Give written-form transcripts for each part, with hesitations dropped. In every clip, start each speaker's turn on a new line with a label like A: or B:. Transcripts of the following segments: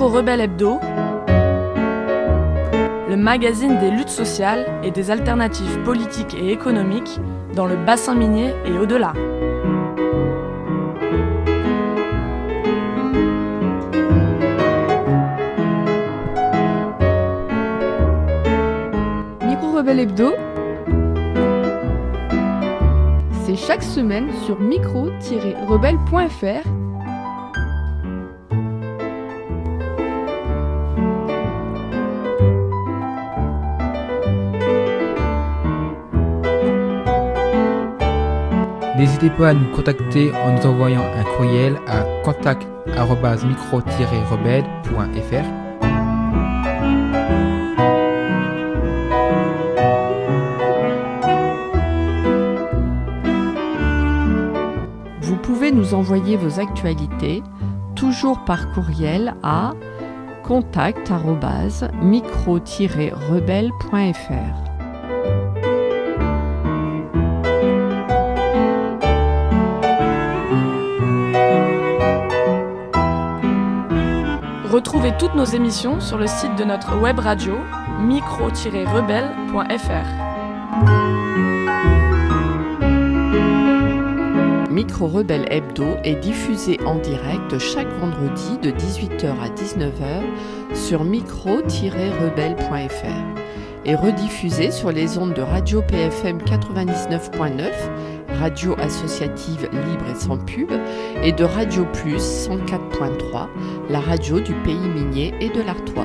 A: Micro Rebelle Hebdo, le magazine des luttes sociales et des alternatives politiques et économiques dans le bassin minier et au-delà.
B: Micro Rebelle Hebdo, c'est chaque semaine sur micro-rebelle.fr.
C: N'hésitez pas à nous contacter en nous envoyant un courriel à contact@micro-rebelle.fr.
B: Vous pouvez nous envoyer vos actualités, toujours par courriel à contact@micro-rebelle.fr.
A: Retrouvez toutes nos émissions sur le site de notre web radio micro-rebelle.fr.
B: Micro Rebelle Hebdo est diffusé en direct chaque vendredi de 18h à 19h sur micro-rebelle.fr et rediffusé sur les ondes de Radio PFM 99.9, radio associative libre et sans pub, et de Radio Plus 104.3, la radio du pays minier et de l'Artois.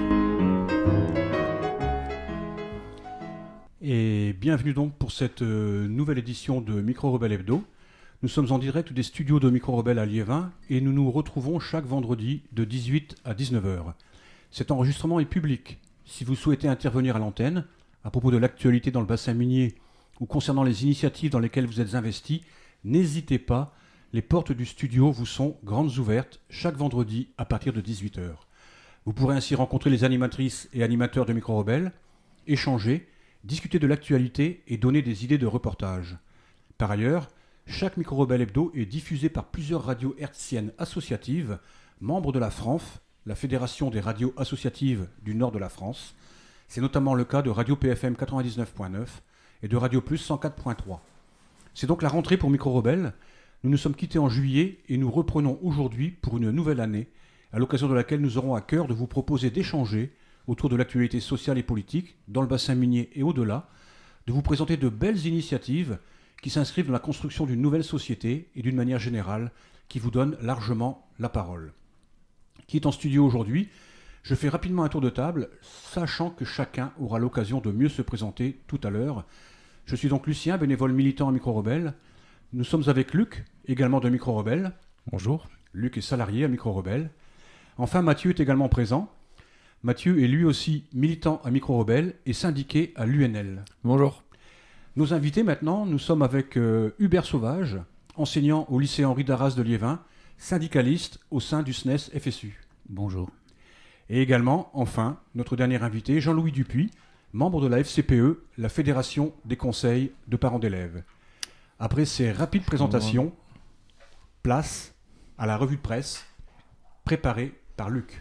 D: Et bienvenue donc pour cette nouvelle édition de Micro Rebelle Hebdo. Nous sommes en direct des studios de Micro Rebelle à Liévin et nous nous retrouvons chaque vendredi de 18 à 19h. Cet enregistrement est public. Si vous souhaitez intervenir à l'antenne, à propos de l'actualité dans le bassin minier ou concernant les initiatives dans lesquelles vous êtes investis, n'hésitez pas, les portes du studio vous sont grandes ouvertes chaque vendredi à partir de 18h. Vous pourrez ainsi rencontrer les animatrices et animateurs de Micro Rebelle, échanger, discuter de l'actualité et donner des idées de reportage. Par ailleurs, chaque Micro Rebelle Hebdo est diffusé par plusieurs radios hertziennes associatives, membres de la FRANF, la Fédération des radios associatives du nord de la France. C'est notamment le cas de Radio PFM 99.9 et de Radio Plus 104.3. C'est donc la rentrée pour Micro Rebelle. Nous nous sommes quittés en juillet et nous reprenons aujourd'hui pour une nouvelle année, à l'occasion de laquelle nous aurons à cœur de vous proposer d'échanger autour de l'actualité sociale et politique dans le bassin minier et au-delà, de vous présenter de belles initiatives qui s'inscrivent dans la construction d'une nouvelle société et d'une manière générale qui vous donne largement la parole. Qui est en studio aujourd'hui ? Je fais rapidement un tour de table, sachant que chacun aura l'occasion de mieux se présenter tout à l'heure. Je suis donc Lucien, bénévole militant à Micro Rebelle. Nous sommes avec Luc, également de Micro Rebelle.
E: Bonjour.
D: Luc est salarié à Micro Rebelle. Enfin, Mathieu est également présent. Mathieu est lui aussi militant à Micro Rebelle et syndiqué à l'UNL.
E: Bonjour.
D: Nos invités maintenant, nous sommes avec Hubert Sauvage, enseignant au lycée Henri d'Arras de Liévin, syndicaliste au sein du SNES FSU.
E: Bonjour.
D: Et également, enfin, notre dernier invité, Jean-Louis Dupuis, membre de la FCPE, la Fédération des conseils de parents d'élèves. Après ces rapides présentations, place à la revue de presse préparée par Luc.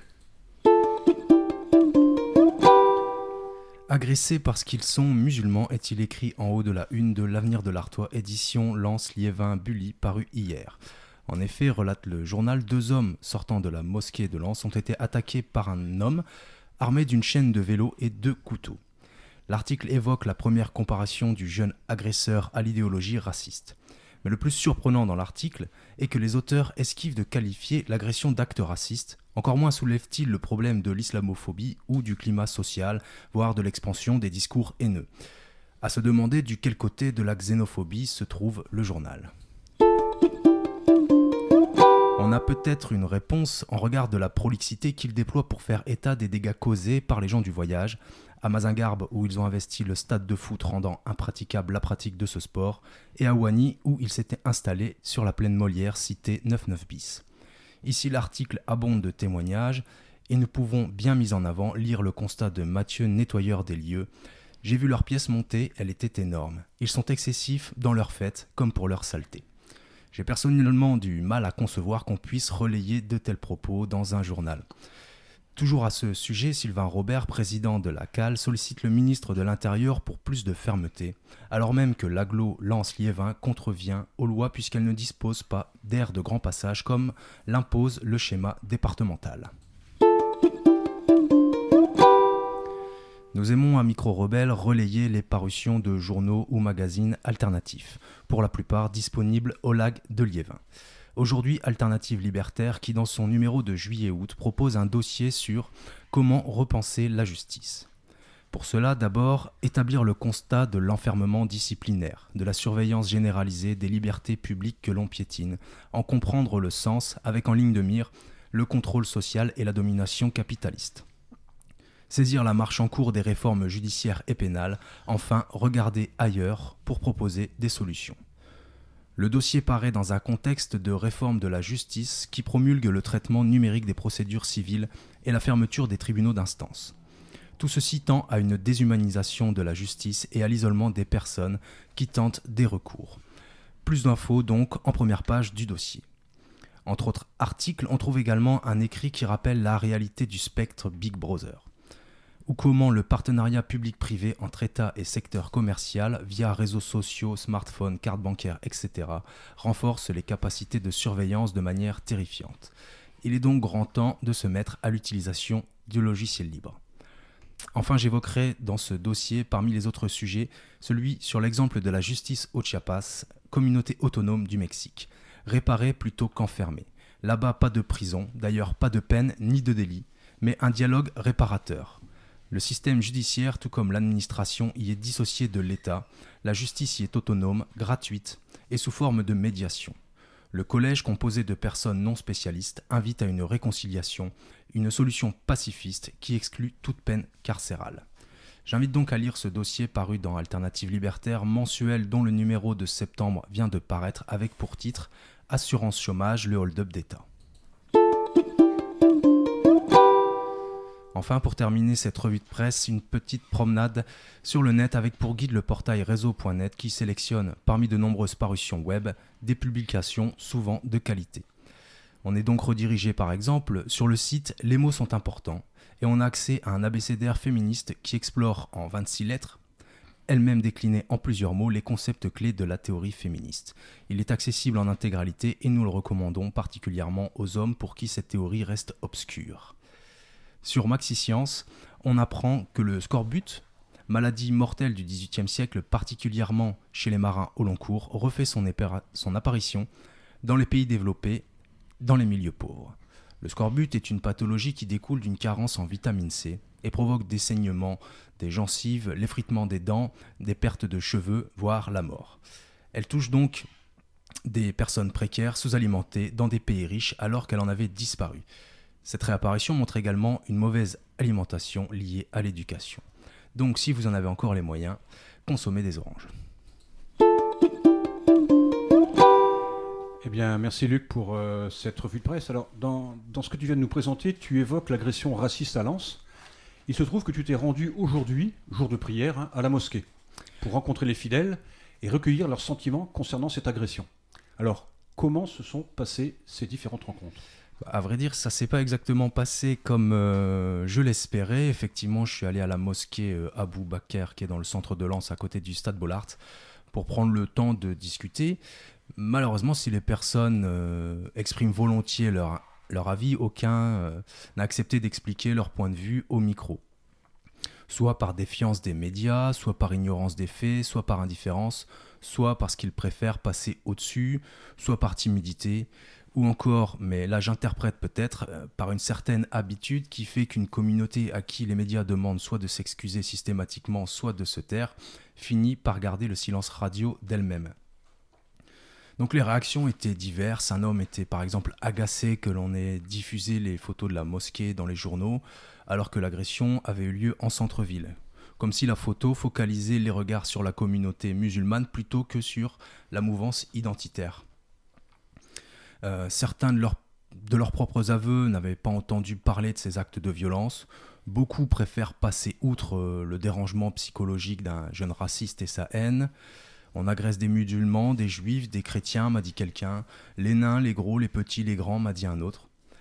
E: Agressés parce qu'ils sont musulmans, est-il écrit en haut de la une de l'Avenir de l'Artois, édition Lens Liévin Bully, paru hier. En effet, relate le journal, 2 hommes sortant de la mosquée de Lens ont été attaqués par un homme armé d'une chaîne de vélo et 2 couteaux. L'article évoque la première comparation du jeune agresseur à l'idéologie raciste. Mais le plus surprenant dans l'article est que les auteurs esquivent de qualifier l'agression d'acte raciste, encore moins soulèvent-ils le problème de l'islamophobie ou du climat social, voire de l'expansion des discours haineux. À se demander du quel côté de la xénophobie se trouve le journal. On a peut-être une réponse en regard de la prolixité qu'ils déploient pour faire état des dégâts causés par les gens du voyage, à Mazingarbe où ils ont investi le stade de foot rendant impraticable la pratique de ce sport, et à Ouani où ils s'étaient installés sur la plaine Molière cité 99 bis. Ici l'article abonde de témoignages et nous pouvons bien mis en avant lire le constat de Mathieu, nettoyeur des lieux. J'ai vu leur pièce monter, elle était énorme. Ils sont excessifs dans leur fête comme pour leur saleté. J'ai personnellement du mal à concevoir qu'on puisse relayer de tels propos dans un journal. Toujours à ce sujet, Sylvain Robert, président de la CAL, sollicite le ministre de l'Intérieur pour plus de fermeté, alors même que l'agglo Lens-Liévin contrevient aux lois puisqu'elle ne dispose pas d'aires de grand passage comme l'impose le schéma départemental. Nous aimons à Micro Rebelle relayer les parutions de journaux ou magazines alternatifs, pour la plupart disponibles au LAG de Liévin. Aujourd'hui, Alternative Libertaire, qui dans son numéro de juillet-août propose un dossier sur comment repenser la justice. Pour cela, d'abord, établir le constat de l'enfermement disciplinaire, de la surveillance généralisée des libertés publiques que l'on piétine, en comprendre le sens avec en ligne de mire le contrôle social et la domination capitaliste. Saisir la marche en cours des réformes judiciaires et pénales, enfin regarder ailleurs pour proposer des solutions. Le dossier paraît dans un contexte de réforme de la justice qui promulgue le traitement numérique des procédures civiles et la fermeture des tribunaux d'instance. Tout ceci tend à une déshumanisation de la justice et à l'isolement des personnes qui tentent des recours. Plus d'infos donc en première page du dossier. Entre autres articles, on trouve également un écrit qui rappelle la réalité du spectre Big Brother, ou comment le partenariat public-privé entre État et secteur commercial, via réseaux sociaux, smartphones, cartes bancaires, etc., renforce les capacités de surveillance de manière terrifiante. Il est donc grand temps de se mettre à l'utilisation du logiciel libre. Enfin, j'évoquerai dans ce dossier, parmi les autres sujets, celui sur l'exemple de la justice au Chiapas, communauté autonome du Mexique. Réparer plutôt qu'enfermer. Là-bas, pas de prison, d'ailleurs pas de peine ni de délit, mais un dialogue réparateur. Le système judiciaire, tout comme l'administration, y est dissocié de l'État. La justice y est autonome, gratuite et sous forme de médiation. Le collège, composé de personnes non spécialistes, invite à une réconciliation, une solution pacifiste qui exclut toute peine carcérale. J'invite donc à lire ce dossier paru dans Alternative Libertaire, mensuel dont le numéro de septembre vient de paraître avec pour titre « Assurance chômage, le hold-up d'État ». Enfin, pour terminer cette revue de presse, une petite promenade sur le net avec pour guide le portail réseau.net qui sélectionne parmi de nombreuses parutions web des publications souvent de qualité. On est donc redirigé par exemple sur le site Les mots sont importants et on a accès à un abécédaire féministe qui explore en 26 lettres, elle-même déclinée en plusieurs mots, les concepts clés de la théorie féministe. Il est accessible en intégralité et nous le recommandons particulièrement aux hommes pour qui cette théorie reste obscure. Sur MaxiScience, on apprend que le scorbut, maladie mortelle du XVIIIe siècle particulièrement chez les marins au long cours, refait son apparition dans les pays développés, dans les milieux pauvres. Le scorbut est une pathologie qui découle d'une carence en vitamine C et provoque des saignements, des gencives, l'effritement des dents, des pertes de cheveux, voire la mort. Elle touche donc des personnes précaires, sous-alimentées dans des pays riches alors qu'elle en avait disparu. Cette réapparition montre également une mauvaise alimentation liée à l'éducation. Donc si vous en avez encore les moyens, consommez des oranges.
D: Eh bien, merci Luc pour cette revue de presse. Alors, dans ce que tu viens de nous présenter, tu évoques l'agression raciste à Lens. Il se trouve que tu t'es rendu aujourd'hui, jour de prière, à la mosquée, pour rencontrer les fidèles et recueillir leurs sentiments concernant cette agression. Alors, comment se sont passées ces différentes rencontres ?
E: À vrai dire, ça ne s'est pas exactement passé comme je l'espérais. Effectivement, je suis allé à la mosquée Abou Bakr, qui est dans le centre de Lens, à côté du stade Bollaert, pour prendre le temps de discuter. Malheureusement, si les personnes expriment volontiers leur avis, aucun n'a accepté d'expliquer leur point de vue au micro. Soit par défiance des médias, soit par ignorance des faits, soit par indifférence, soit parce qu'ils préfèrent passer au-dessus, soit par timidité, ou encore, mais là j'interprète peut-être, par une certaine habitude qui fait qu'une communauté à qui les médias demandent soit de s'excuser systématiquement, soit de se taire, finit par garder le silence radio d'elle-même. Donc les réactions étaient diverses. Un homme était par exemple agacé que l'on ait diffusé les photos de la mosquée dans les journaux, alors que l'agression avait eu lieu en centre-ville. Comme si la photo focalisait les regards sur la communauté musulmane plutôt que sur la mouvance identitaire. Certains de leurs propres aveux n'avaient pas entendu parler de ces actes de violence. Beaucoup préfèrent passer outre le dérangement psychologique d'un jeune raciste et sa haine. On agresse des musulmans, des juifs, des chrétiens, m'a dit quelqu'un. Les nains, les gros, les petits, les grands, m'a dit un autre.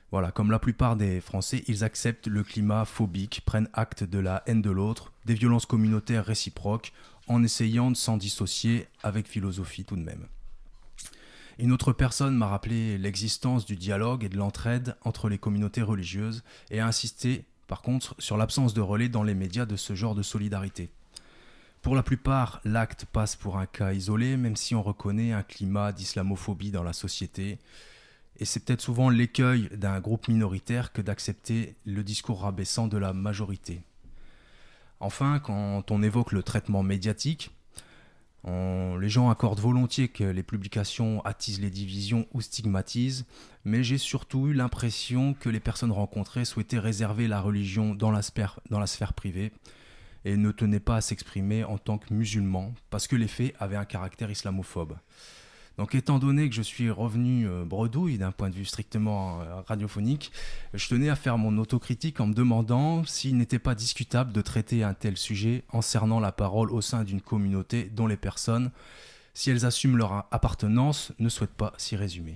E: Voilà, comme la plupart des Français, ils acceptent le climat phobique, prennent acte de la haine de l'autre, des violences communautaires réciproques, en essayant de s'en dissocier avec philosophie tout de même. Une autre personne m'a rappelé l'existence du dialogue et de l'entraide entre les communautés religieuses et a insisté, par contre, sur l'absence de relais dans les médias de ce genre de solidarité. Pour la plupart, l'acte passe pour un cas isolé, même si on reconnaît un climat d'islamophobie dans la société. Et c'est peut-être souvent l'écueil d'un groupe minoritaire que d'accepter le discours rabaissant de la majorité. Enfin, quand on évoque le traitement médiatique, les gens accordent volontiers que les publications attisent les divisions ou stigmatisent, mais j'ai surtout eu l'impression que les personnes rencontrées souhaitaient réserver la religion dans la sphère privée et ne tenaient pas à s'exprimer en tant que musulmans, parce que les faits avaient un caractère islamophobe. Donc étant donné que je suis revenu bredouille d'un point de vue strictement radiophonique, je tenais à faire mon autocritique en me demandant s'il n'était pas discutable de traiter un tel sujet en cernant la parole au sein d'une communauté dont les personnes, si elles assument leur appartenance, ne souhaitent pas s'y résumer.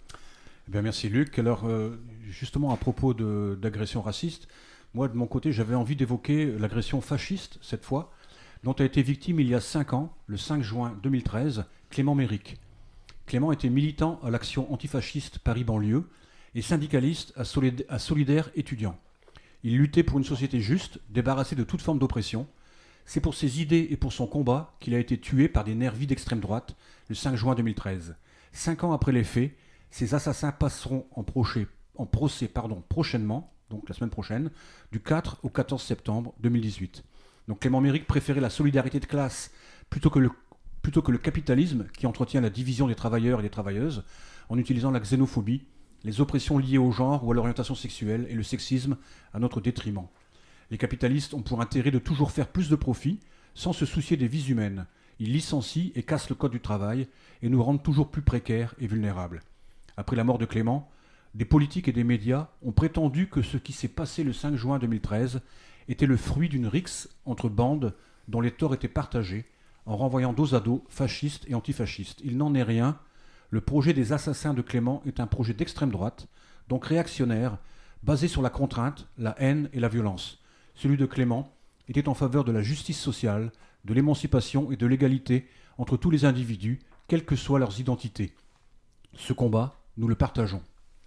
D: Eh bien, merci Luc. Alors justement à propos d'agression raciste, moi de mon côté j'avais envie d'évoquer l'agression fasciste cette fois, dont a été victime il y a 5 ans, le 5 juin 2013, Clément Méric. Clément était militant à l'Action antifasciste Paris-Banlieue et syndicaliste à Solidaire étudiant. Il luttait pour une société juste, débarrassée de toute forme d'oppression. C'est pour ses idées et pour son combat qu'il a été tué par des nervis d'extrême droite le 5 juin 2013. 5 ans après les faits, ces assassins passeront en procès prochainement, donc la semaine prochaine, du 4 au 14 septembre 2018. Donc Clément Méric préférait la solidarité de classe plutôt que le capitalisme qui entretient la division des travailleurs et des travailleuses en utilisant la xénophobie, les oppressions liées au genre ou à l'orientation sexuelle et le sexisme à notre détriment. Les capitalistes ont pour intérêt de toujours faire plus de profit sans se soucier des vies humaines. Ils licencient et cassent le code du travail et nous rendent toujours plus précaires et vulnérables. Après la mort de Clément, des politiques et des médias ont prétendu que ce qui s'est passé le 5 juin 2013 était le fruit d'une rixe entre bandes dont les torts étaient partagés, en renvoyant dos à dos fascistes et antifascistes. Il n'en est rien. Le projet des assassins de Clément est un projet d'extrême droite, donc réactionnaire, basé sur la contrainte, la haine et la violence. Celui de Clément était en faveur de la justice sociale, de l'émancipation et de l'égalité entre tous les individus, quelles que soient leurs identités. Ce combat, nous le partageons.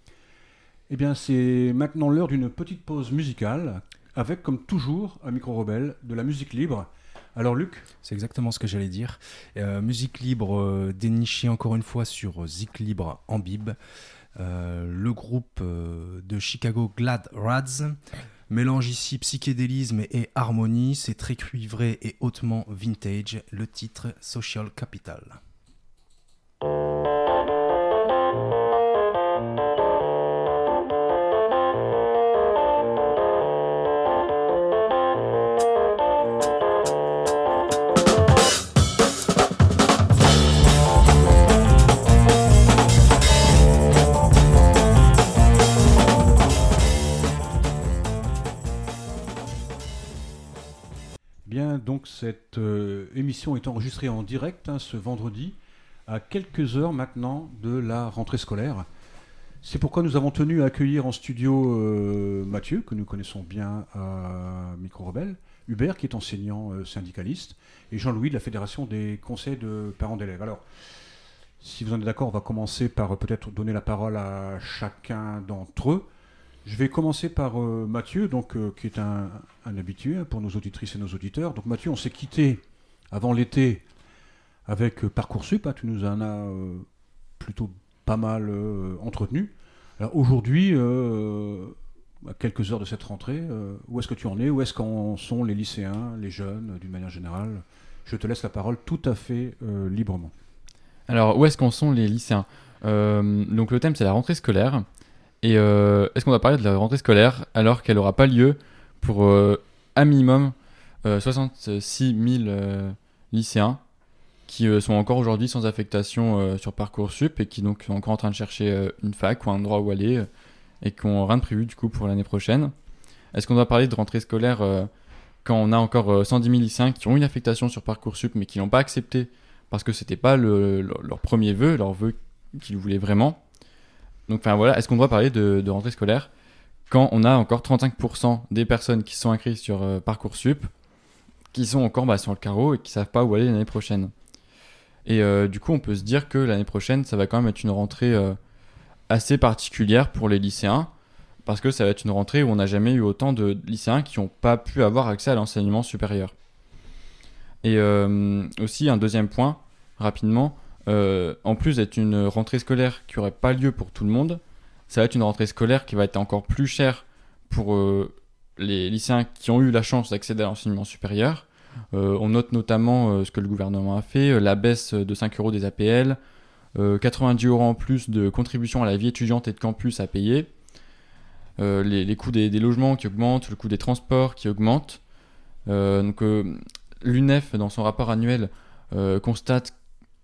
D: Eh bien, c'est maintenant l'heure d'une petite pause musicale, avec, comme toujours, à Micro Rebelle, de la musique libre. Alors Luc ?
E: C'est exactement ce que j'allais dire. Musique libre dénichée encore une fois sur Zik Libre en Bib. Le groupe de Chicago Glad Rads mélange ici psychédélisme et harmonie. C'est très cuivré et hautement vintage. Le titre Social Capital.
D: Donc cette émission est enregistrée en direct ce vendredi à quelques heures maintenant de la rentrée scolaire. C'est pourquoi nous avons tenu à accueillir en studio Mathieu, que nous connaissons bien à Micro Rebelle, Hubert qui est enseignant syndicaliste et Jean-Louis de la Fédération des conseils de parents d'élèves. Alors, si vous en êtes d'accord, on va commencer par peut-être donner la parole à chacun d'entre eux. Je vais commencer par Mathieu, qui est un habitué pour nos auditrices et nos auditeurs. Donc Mathieu, on s'est quitté avant l'été avec Parcoursup. Tu nous en as plutôt pas mal entretenu. Alors aujourd'hui, à quelques heures de cette rentrée, où est-ce que tu en es ? Où est-ce qu'en sont les lycéens, les jeunes, d'une manière générale ? Je te laisse la parole tout à fait librement.
F: Alors, où est-ce qu'en sont les lycéens ? Donc le thème, c'est la rentrée scolaire. Et est-ce qu'on va parler de la rentrée scolaire alors qu'elle n'aura pas lieu pour un minimum 66 000 lycéens qui sont encore aujourd'hui sans affectation sur Parcoursup et qui donc sont encore en train de chercher une fac ou un endroit où aller et qui n'ont rien de prévu du coup pour l'année prochaine. Est-ce qu'on doit parler de rentrée scolaire quand on a encore 110 000 lycéens qui ont une affectation sur Parcoursup mais qui n'ont pas accepté parce que c'était pas leur premier vœu, leur vœu qu'ils voulaient vraiment ? donc voilà, est-ce qu'on doit parler de rentrée scolaire quand on a encore 35% des personnes qui sont inscrites sur Parcoursup qui sont encore sur le carreau et qui savent pas où aller l'année prochaine. Et du coup, on peut se dire que l'année prochaine, ça va quand même être une rentrée assez particulière pour les lycéens, parce que ça va être une rentrée où on n'a jamais eu autant de lycéens qui n'ont pas pu avoir accès à l'enseignement supérieur. Et aussi, un deuxième point, rapidement, en plus d'être une rentrée scolaire qui n'aurait pas lieu pour tout le monde, ça va être une rentrée scolaire qui va être encore plus chère pour les lycéens qui ont eu la chance d'accéder à l'enseignement supérieur. On note notamment ce que le gouvernement a fait, la baisse de 5 € des APL, 90 € en plus de contribution à la vie étudiante et de campus à payer, les coûts des logements qui augmentent, le coût des transports qui augmente. L'UNEF, dans son rapport annuel, constate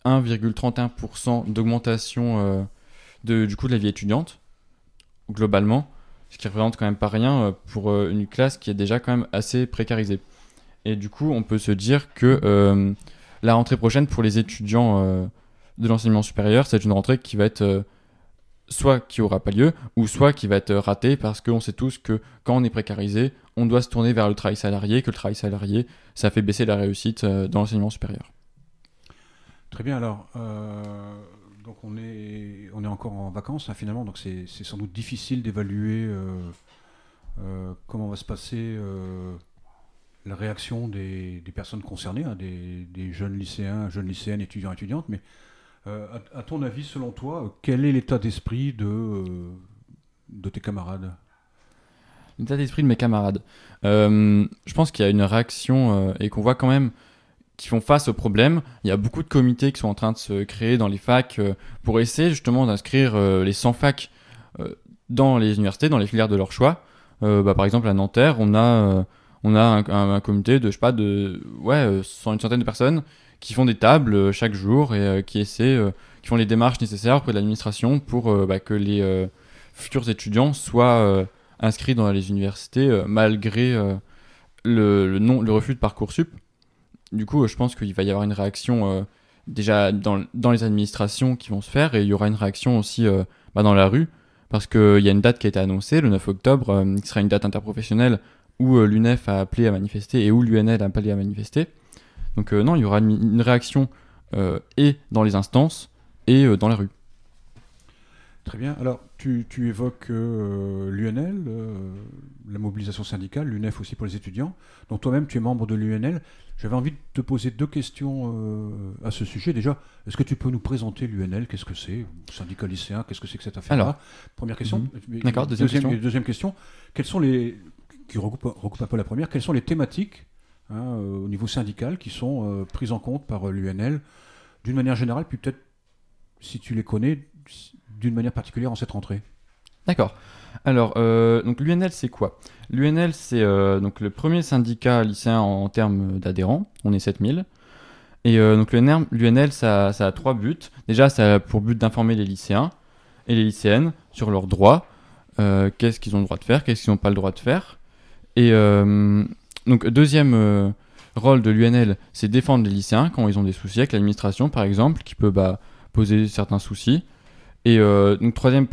F: 1,31% d'augmentation du coût de la vie étudiante, globalement, ce qui représente quand même pas rien pour une classe qui est déjà quand même assez précarisée. Et du coup, on peut se dire que la rentrée prochaine pour les étudiants de l'enseignement supérieur, c'est une rentrée qui va être soit qui n'aura pas lieu, ou soit qui va être ratée, parce qu'on sait tous que quand on est précarisé, on doit se tourner vers le travail salarié, que le travail salarié, ça fait baisser la réussite dans l'enseignement supérieur.
D: Très bien, alors, donc on est encore en vacances, finalement, donc c'est sans doute difficile d'évaluer comment va se passer la réaction des personnes concernées, des jeunes lycéens, jeunes lycéennes, étudiants, étudiantes, mais à ton avis, selon toi, quel est l'état d'esprit de tes camarades ?
F: L'état d'esprit de mes camarades. Je pense qu'il y a une réaction et qu'on voit quand même qui font face au problème. Il y a beaucoup de comités qui sont en train de se créer dans les facs pour essayer justement d'inscrire les 100 facs dans les universités, dans les filières de leur choix. Par exemple, à Nanterre, on a un comité de, une centaine de personnes qui font des tables chaque jour et qui font les démarches nécessaires auprès de l'administration pour que les futurs étudiants soient inscrits dans les universités malgré le refus de Parcoursup. Du coup, je pense qu'il va y avoir une réaction déjà dans les administrations qui vont se faire, et il y aura une réaction aussi dans la rue, parce qu'il y a une date qui a été annoncée, le 9 octobre, qui sera une date interprofessionnelle où l'UNEF a appelé à manifester et où l'UNL a appelé à manifester. Donc non, il y aura une réaction et dans les instances et dans la rue.
D: Très bien. Alors, tu évoques l'UNL, la mobilisation syndicale, l'UNEF aussi pour les étudiants. Donc toi-même, tu es membre de l'UNL. J'avais envie de te poser 2 questions à ce sujet. Déjà, est-ce que tu peux nous présenter l'UNL ? Qu'est-ce que c'est ? Syndicat lycéen, qu'est-ce que c'est que cette affaire-là ?
F: Alors,
D: première question.
F: D'accord,
D: Deuxième question. Quelles sont qui regroupe un peu la première, quelles sont les thématiques au niveau syndical qui sont prises en compte par l'UNL d'une manière générale, puis peut-être, si tu les connais, d'une manière particulière en cette rentrée ?
F: D'accord. Alors, donc l'UNL, c'est quoi ? L'UNL, c'est donc le premier syndicat lycéen en termes d'adhérents. On est 7000. Et donc l'UNL, ça a 3 buts. Déjà, ça a pour but d'informer les lycéens et les lycéennes sur leurs droits. Qu'est-ce qu'ils ont le droit de faire, qu'est-ce qu'ils n'ont pas le droit de faire. Et donc, deuxième rôle de l'UNL, c'est défendre les lycéens quand ils ont des soucis avec l'administration, par exemple, qui peut poser certains soucis. Et donc, troisième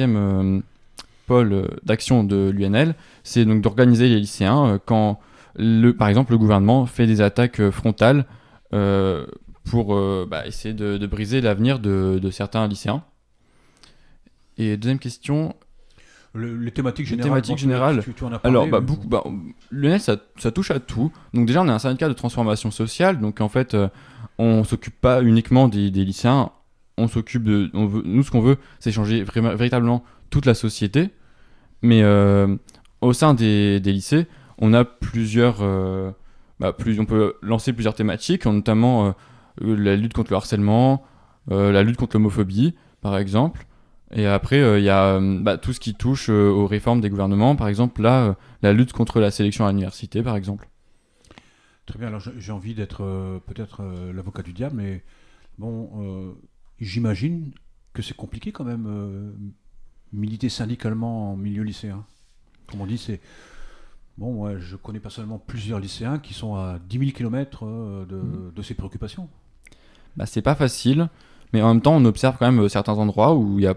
F: pôle d'action de l'UNL, c'est donc d'organiser les lycéens quand, par exemple, le gouvernement fait des attaques frontales pour essayer de briser l'avenir de certains lycéens. Et deuxième question...
D: Les thématiques générales. Tu en as parlé.
F: Alors, l'UNL, ça touche à tout. Donc déjà, on est un syndicat de transformation sociale. Donc en fait, on s'occupe pas uniquement des lycéens. Nous, ce qu'on veut, c'est changer véritablement toute la société. Mais au sein des lycées, on a on peut lancer plusieurs thématiques, notamment la lutte contre le harcèlement, la lutte contre l'homophobie, par exemple. Et après, il y a tout ce qui touche aux réformes des gouvernements, par exemple, la lutte contre la sélection à l'université, par exemple.
D: Très bien, alors j'ai envie d'être peut-être l'avocat du diable, mais j'imagine que c'est compliqué quand même, militer syndicalement en milieu lycéen. Comme on dit, moi je connais personnellement plusieurs lycéens qui sont à 10 000 km de ces préoccupations.
F: C'est pas facile, mais en même temps, on observe quand même certains endroits où il y a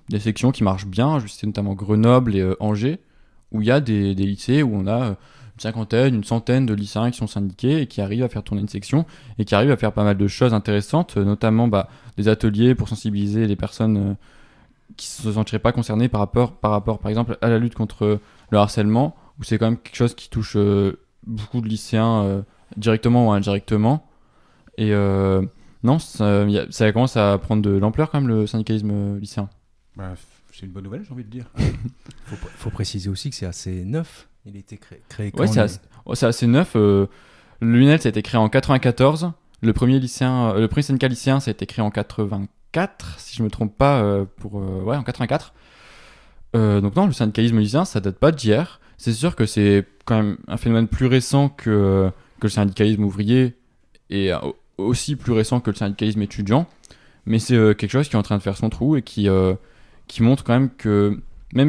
F: des sections qui marchent bien. Je sais notamment Grenoble et Angers, où il y a des lycées où on a une cinquantaine, une centaine de lycéens qui sont syndiqués et qui arrivent à faire tourner une section et qui arrivent à faire pas mal de choses intéressantes, notamment des ateliers pour sensibiliser les personnes qui ne se sentiraient pas concernées par rapport, par exemple, à la lutte contre le harcèlement, où c'est quand même quelque chose qui touche beaucoup de lycéens directement ou indirectement. Et non, ça commence à prendre de l'ampleur quand même, le syndicalisme lycéen.
D: C'est une bonne nouvelle, j'ai envie de dire.
E: Faut préciser aussi que c'est assez neuf. Il a été créé quand
F: c'est assez neuf. L'UNEL, ça a été créé en 94. Le premier syndicat lycéen, ça a été créé en 84, si je me trompe pas, en 84. Donc non, le syndicalisme lycéen, ça date pas d'hier. C'est sûr que c'est quand même un phénomène plus récent que le syndicalisme ouvrier et aussi plus récent que le syndicalisme étudiant. Mais c'est quelque chose qui est en train de faire son trou et qui montre quand même que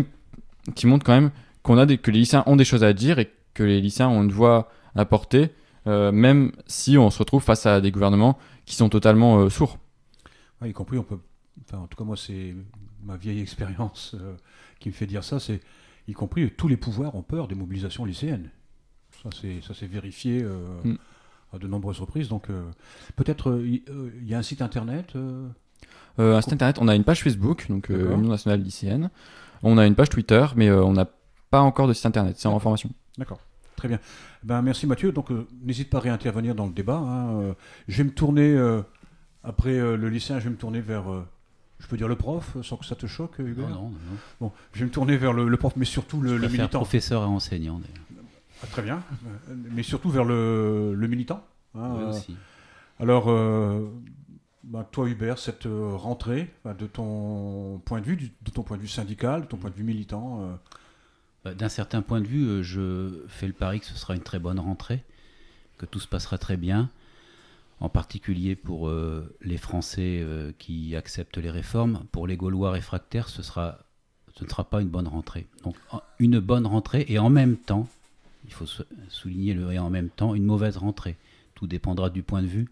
F: les lycéens ont des choses à dire et que les lycéens ont une voix à porter, même si on se retrouve face à des gouvernements qui sont totalement sourds.
D: Ouais, y compris, en tout cas moi c'est ma vieille expérience qui me fait dire ça, c'est y compris tous les pouvoirs ont peur des mobilisations lycéennes. Ça c'est vérifié à de nombreuses reprises. Donc peut-être il y a un site internet.
F: Un site internet, on a une page Facebook, donc Union nationale lycéenne. On a une page Twitter, mais on n'a pas encore de site internet, c'est en formation.
D: D'accord, très bien. Merci Mathieu, donc n'hésite pas à réintervenir dans le débat. Je vais me tourner, après le lycéen, je vais me tourner vers, je peux dire le prof, sans que ça te choque, Hubert ?
G: Non.
D: Bon, je vais me tourner vers le prof, mais surtout le militant.
G: Professeur et enseignant, d'ailleurs.
D: Très bien, mais surtout vers le militant.
G: Oui, aussi.
D: Alors, toi Hubert, cette rentrée, de ton point de vue syndical, de ton point de vue militant
G: d'un certain point de vue, je fais le pari que ce sera une très bonne rentrée, que tout se passera très bien, en particulier pour les Français qui acceptent les réformes. Pour les Gaulois réfractaires, ce ne sera pas une bonne rentrée. Donc une bonne rentrée et en même temps, il faut souligner le et en même temps, une mauvaise rentrée. Tout dépendra du point de vue.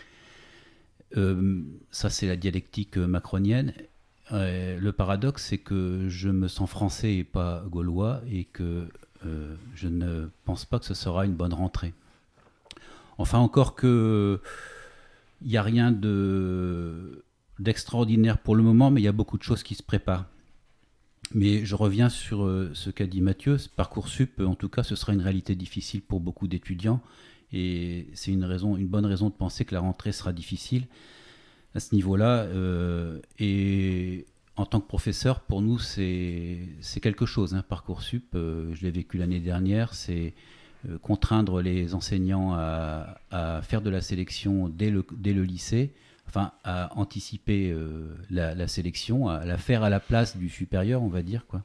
G: Ça, c'est la dialectique macronienne. Le paradoxe, c'est que je me sens français et pas gaulois et que je ne pense pas que ce sera une bonne rentrée. Enfin, encore que il n'y a rien d'extraordinaire pour le moment, mais il y a beaucoup de choses qui se préparent. Mais je reviens sur ce qu'a dit Mathieu. Parcoursup, en tout cas, ce sera une réalité difficile pour beaucoup d'étudiants. Et c'est une bonne raison de penser que la rentrée sera difficile à ce niveau-là. Et en tant que professeur, pour nous, c'est quelque chose. Parcoursup, je l'ai vécu l'année dernière, c'est contraindre les enseignants à faire de la sélection dès le lycée, enfin à anticiper la sélection, à la faire à la place du supérieur, on va dire, quoi.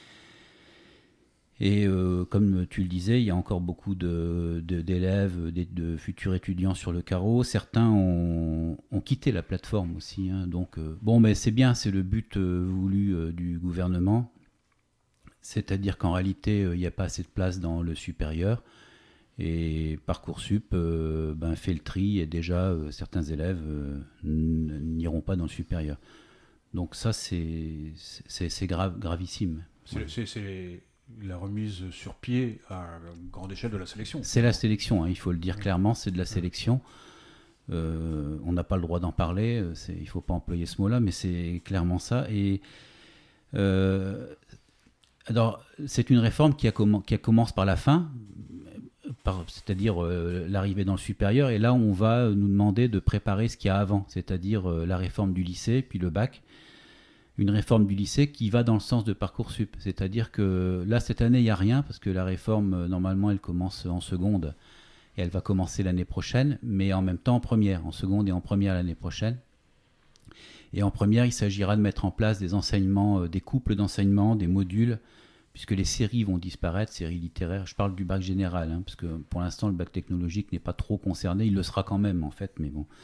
G: Et comme tu le disais, il y a encore beaucoup d'élèves, de futurs étudiants sur le carreau. Certains ont quitté la plateforme aussi. Donc, mais c'est bien, c'est le but voulu du gouvernement. C'est-à-dire qu'en réalité, il n'y a pas assez de place dans le supérieur. Et Parcoursup fait le tri et déjà, certains élèves n'iront pas dans le supérieur. Donc ça, c'est gravissime.
D: C'est la remise sur pied à grande échelle de la sélection.
G: C'est la sélection, il faut le dire clairement, c'est de la sélection. On n'a pas le droit d'en parler, il ne faut pas employer ce mot-là, mais c'est clairement ça. Et alors, c'est une réforme qui commence par la fin, c'est-à-dire l'arrivée dans le supérieur, et là on va nous demander de préparer ce qu'il y a avant, c'est-à-dire la réforme du lycée, puis le bac. Une réforme du lycée qui va dans le sens de Parcoursup. C'est-à-dire que là, cette année, il n'y a rien, parce que la réforme, normalement, elle commence en seconde, et elle va commencer l'année prochaine, mais en même temps en première, en seconde et en première l'année prochaine. Et en première, il s'agira de mettre en place des enseignements, des couples d'enseignement, des modules, puisque les séries vont disparaître, séries littéraires. Je parle du bac général, parce que pour l'instant, le bac technologique n'est pas trop concerné. Il le sera quand même, en fait, mais bon.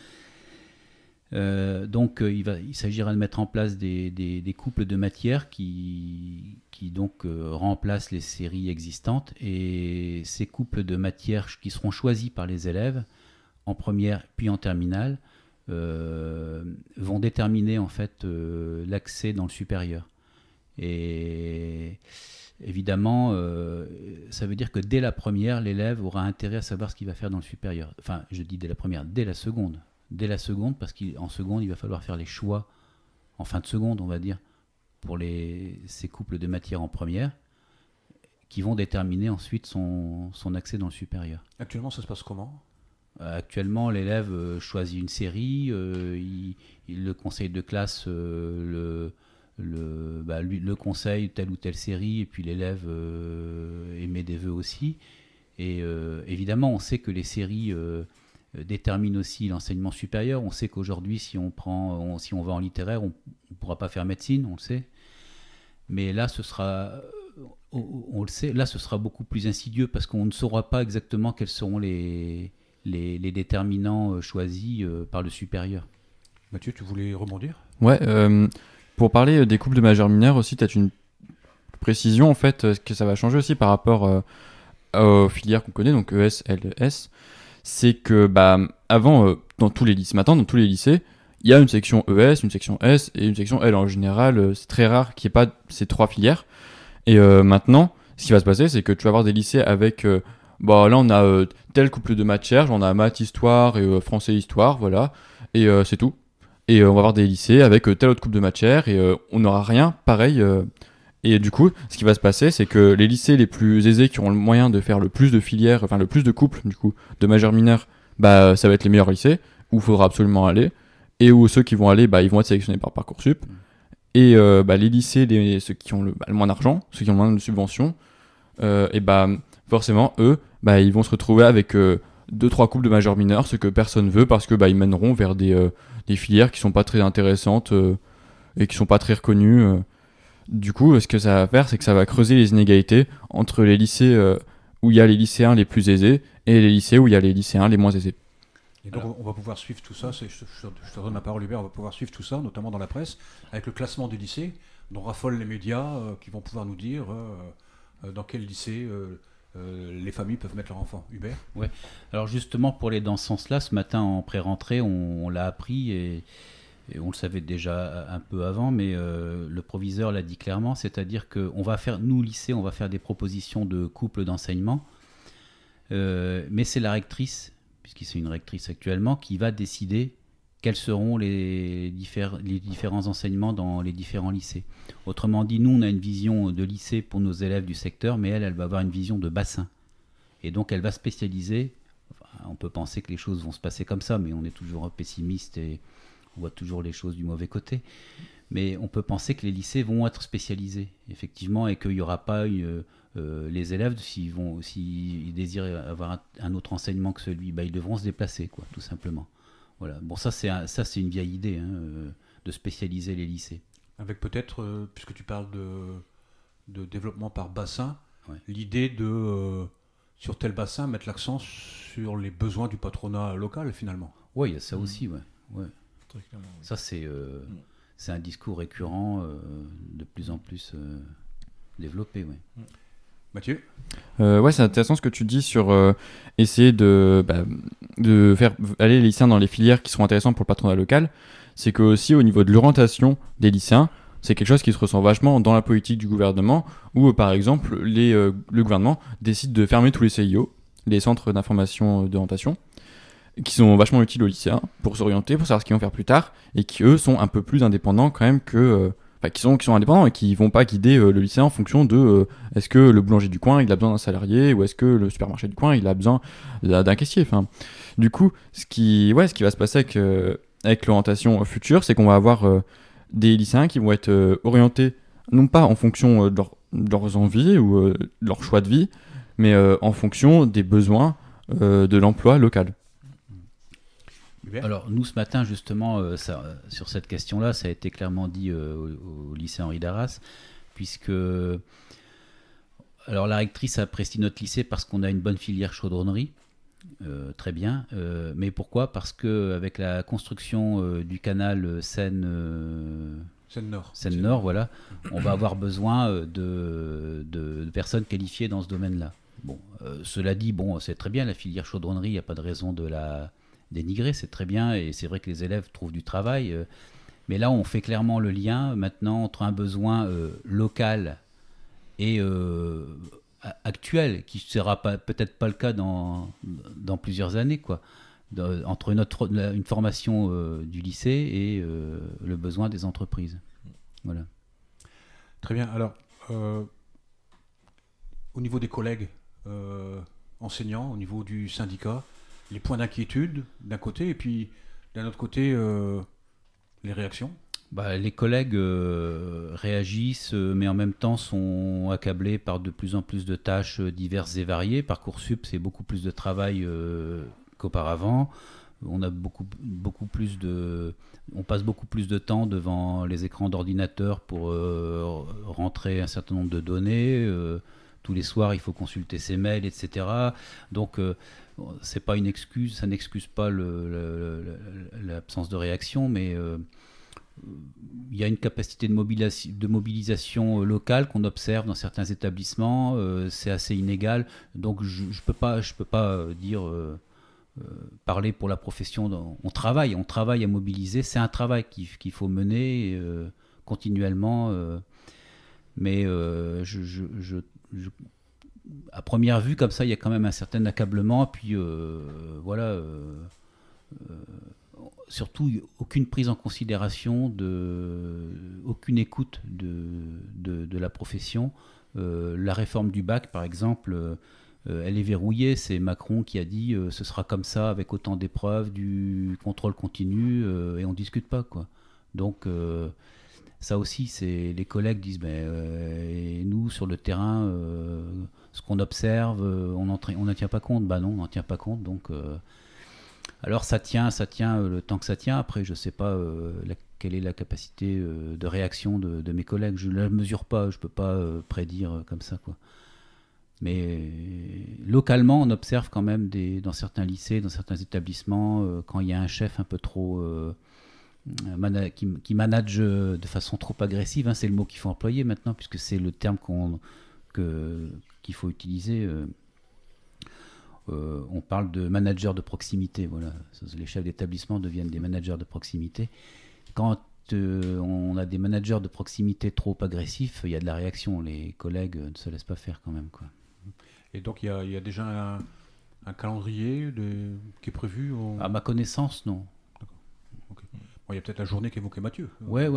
G: Donc il s'agira de mettre en place des couples de matières qui donc remplacent les séries existantes, et ces couples de matières qui seront choisis par les élèves en première puis en terminale vont déterminer en fait l'accès dans le supérieur. Et évidemment, ça veut dire que dès la première, l'élève aura intérêt à savoir ce qu'il va faire dans le supérieur. Enfin, je dis dès la première, dès la seconde. Dès la seconde, parce qu'en seconde, il va falloir faire les choix, en fin de seconde, on va dire, pour ces couples de matières en première, qui vont déterminer ensuite son accès dans le supérieur.
D: Actuellement, ça se passe comment ?
G: Actuellement, l'élève choisit une série, le conseil de classe le conseille telle ou telle série, et puis l'élève émet des vœux aussi. Et évidemment, on sait que les séries déterminent aussi l'enseignement supérieur. On sait qu'aujourd'hui, si on va en littéraire, on ne pourra pas faire médecine, on le sait. Mais là, on le sait, là, ce sera beaucoup plus insidieux parce qu'on ne saura pas exactement quels seront les déterminants choisis par le supérieur.
D: Mathieu, tu voulais rebondir ?
F: Ouais, pour parler des couples de majeurs mineurs aussi, tu as une précision en fait que ça va changer aussi par rapport aux filières qu'on connaît, donc ES, LS. C'est que avant, dans tous les lycées, il y a une section ES, une section S et une section L. En général, c'est très rare qu'il n'y ait pas ces trois filières. Et maintenant, ce qui va se passer, c'est que tu vas avoir des lycées avec... là, on a tel couple de matières, on a maths, histoire et français, histoire, voilà. Et c'est tout. Et on va avoir des lycées avec tel autre couple de matières et on n'aura rien pareil. Et du coup, ce qui va se passer, c'est que les lycées les plus aisés qui auront le moyen de faire le plus de filières, enfin le plus de couples, du coup, de majeurs mineurs, ça va être les meilleurs lycées, où il faudra absolument aller. Et où ceux qui vont aller, ils vont être sélectionnés par Parcoursup. Et les lycées, ceux qui ont le moins d'argent, ceux qui ont le moins de subventions, forcément, eux, ils vont se retrouver avec 2-3 couples de majeurs mineurs, ce que personne veut, parce que ils mèneront vers des filières qui sont pas très intéressantes et qui sont pas très reconnues. Du coup, ce que ça va faire, c'est que ça va creuser les inégalités entre les lycées où il y a les lycéens les plus aisés et les lycées où il y a les lycéens les moins aisés.
D: Et donc on va pouvoir suivre tout ça, je te donne la parole Hubert, on va pouvoir suivre tout ça, notamment dans la presse, avec le classement des lycées, dont raffolent les médias, qui vont pouvoir nous dire dans quel lycée les familles peuvent mettre leurs enfants. Hubert ?
G: Ouais. Alors justement, pour aller dans ce sens-là, ce matin en pré-rentrée, on l'a appris et on le savait déjà un peu avant, mais le proviseur l'a dit clairement, c'est-à-dire que nous, lycée, on va faire des propositions de couples d'enseignement, mais c'est la rectrice, puisque c'est une rectrice actuellement, qui va décider quels seront les différents enseignements dans les différents lycées. Autrement dit, nous, on a une vision de lycée pour nos élèves du secteur, mais elle va avoir une vision de bassin. Et donc, elle va spécialiser. On peut penser que les choses vont se passer comme ça, mais on est toujours pessimiste et on voit toujours les choses du mauvais côté. Mais on peut penser que les lycées vont être spécialisés, effectivement, et qu'il n'y aura pas les élèves, s'ils désirent avoir un autre enseignement que celui, ils devront se déplacer, quoi, tout simplement. Voilà. Bon, ça c'est une vieille idée, de spécialiser les lycées.
D: Avec peut-être, puisque tu parles de développement par bassin,
G: ouais.
D: L'idée de, sur tel bassin, mettre l'accent sur les besoins du patronat local, finalement.
G: Oui, il y a ça aussi, ouais. Très clairement, oui. Ça, c'est un discours récurrent, de plus en plus développé, ouais.
D: Mathieu ?
F: Ouais, c'est intéressant ce que tu dis sur essayer de faire aller les lycéens dans les filières qui seront intéressantes pour le patronat local. C'est que aussi au niveau de l'orientation des lycéens, c'est quelque chose qui se ressent vachement dans la politique du gouvernement, où par exemple le gouvernement décide de fermer tous les CIO, les centres d'information d'orientation, qui sont vachement utiles aux lycéens pour s'orienter, pour savoir ce qu'ils vont faire plus tard, et qui eux sont un peu plus indépendants quand même que... qui sont indépendants et qui vont pas guider le lycéen en fonction de est-ce que le boulanger du coin il a besoin d'un salarié ou est-ce que le supermarché du coin il a besoin d'un caissier. Du coup, ce qui va se passer avec l'orientation future, c'est qu'on va avoir des lycéens qui vont être orientés non pas en fonction de leurs envies ou de leur choix de vie, mais en fonction des besoins de l'emploi local.
G: Alors nous ce matin justement sur cette question-là, ça a été clairement dit au lycée Henri d'Arras, puisque alors la rectrice apprécie notre lycée parce qu'on a une bonne filière chaudronnerie, très bien, mais pourquoi ? Parce que avec la construction du canal Seine-Nord, voilà, on va avoir besoin de personnes qualifiées dans ce domaine-là. Bon, cela dit, c'est très bien la filière chaudronnerie, il n'y a pas de raison de la dénigrer, c'est très bien, et c'est vrai que les élèves trouvent du travail. Mais là, on fait clairement le lien maintenant entre un besoin local et actuel, qui ne sera peut-être pas le cas dans plusieurs années, quoi. Entre une formation du lycée et le besoin des entreprises. Voilà.
D: Très bien. Alors, au niveau des collègues enseignants, au niveau du syndicat, les points d'inquiétude d'un côté, et puis d'un autre côté, les réactions?
G: Les collègues réagissent, mais en même temps sont accablés par de plus en plus de tâches diverses et variées. Parcoursup, c'est beaucoup plus de travail qu'auparavant. On a beaucoup plus on passe beaucoup plus de temps devant les écrans d'ordinateur pour rentrer un certain nombre de données. Tous les soirs, il faut consulter ses mails, etc. Donc, c'est pas une excuse, ça n'excuse pas l'absence de réaction, mais il y a une capacité de mobilisation locale qu'on observe dans certains établissements. C'est assez inégal, donc je peux pas dire parler pour la profession. On travaille à mobiliser. C'est un travail qu'il faut mener continuellement, mais à première vue, comme ça, il y a quand même un certain accablement. Puis voilà. Surtout, aucune prise en considération, aucune écoute de la profession. La réforme du bac, par exemple, elle est verrouillée. C'est Macron qui a dit ce sera comme ça, avec autant d'épreuves, du contrôle continu, et on ne discute pas, quoi. Donc, ça aussi, les collègues disent et nous, sur le terrain, ce qu'on observe, on n'en tient pas compte. Non, on n'en tient pas compte. Donc, alors ça tient le temps que ça tient. Après, je ne sais pas quelle est la capacité de réaction de mes collègues. Je ne la mesure pas, je ne peux pas prédire comme ça, quoi. Mais localement, on observe quand même dans certains lycées, dans certains établissements, quand il y a un chef un peu trop qui manage de façon trop agressive, c'est le mot qu'il faut employer maintenant, puisque c'est le terme qu'il faut utiliser. On parle de manager de proximité. Voilà. Les chefs d'établissement deviennent des managers de proximité. Quand on a des managers de proximité trop agressifs, il y a de la réaction. Les collègues ne se laissent pas faire quand même, quoi.
D: Et donc il y a déjà un calendrier qui est prévu
G: À ma connaissance, non.
D: D'accord. Okay. Bon, il y a peut-être la journée qu'évoquait Mathieu.
G: Ouais.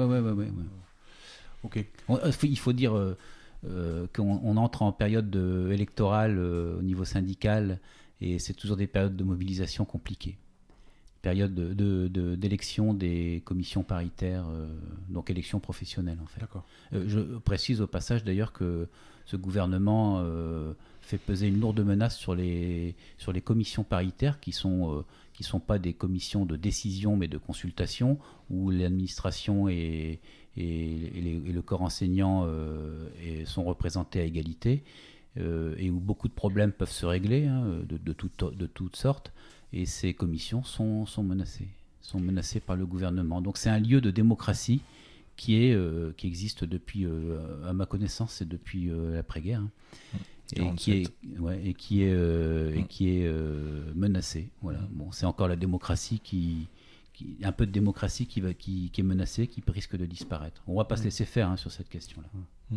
D: Ok.
G: Il faut dire qu'on entre en période électorale au niveau syndical, et c'est toujours des périodes de mobilisation compliquées. Période d'élection des commissions paritaires, donc élection professionnelle, en fait.
D: D'accord.
G: Je précise au passage d'ailleurs que ce gouvernement fait peser une lourde menace sur les commissions paritaires qui sont pas des commissions de décision mais de consultation, où l'administration et le corps enseignant sont représentés à égalité, et où beaucoup de problèmes peuvent se régler de toutes sortes. Et ces commissions sont menacées par le gouvernement. Donc c'est un lieu de démocratie qui existe depuis, à ma connaissance, c'est depuis l'après-guerre, et qui est menacé. Voilà. Bon, c'est encore la démocratie un peu de démocratie qui est menacée, qui risque de disparaître. On ne va pas se laisser faire sur cette question-là.
D: Mathieu ?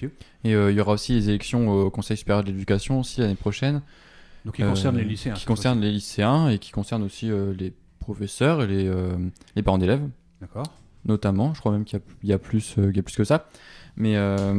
F: Et il y aura aussi les élections au Conseil supérieur de l'éducation aussi l'année prochaine.
D: Donc qui concerne les lycéens.
F: Qui concerne les lycéens et qui concerne aussi les professeurs et les parents d'élèves.
D: D'accord.
F: Notamment, je crois même qu'il y a plus que ça. Mais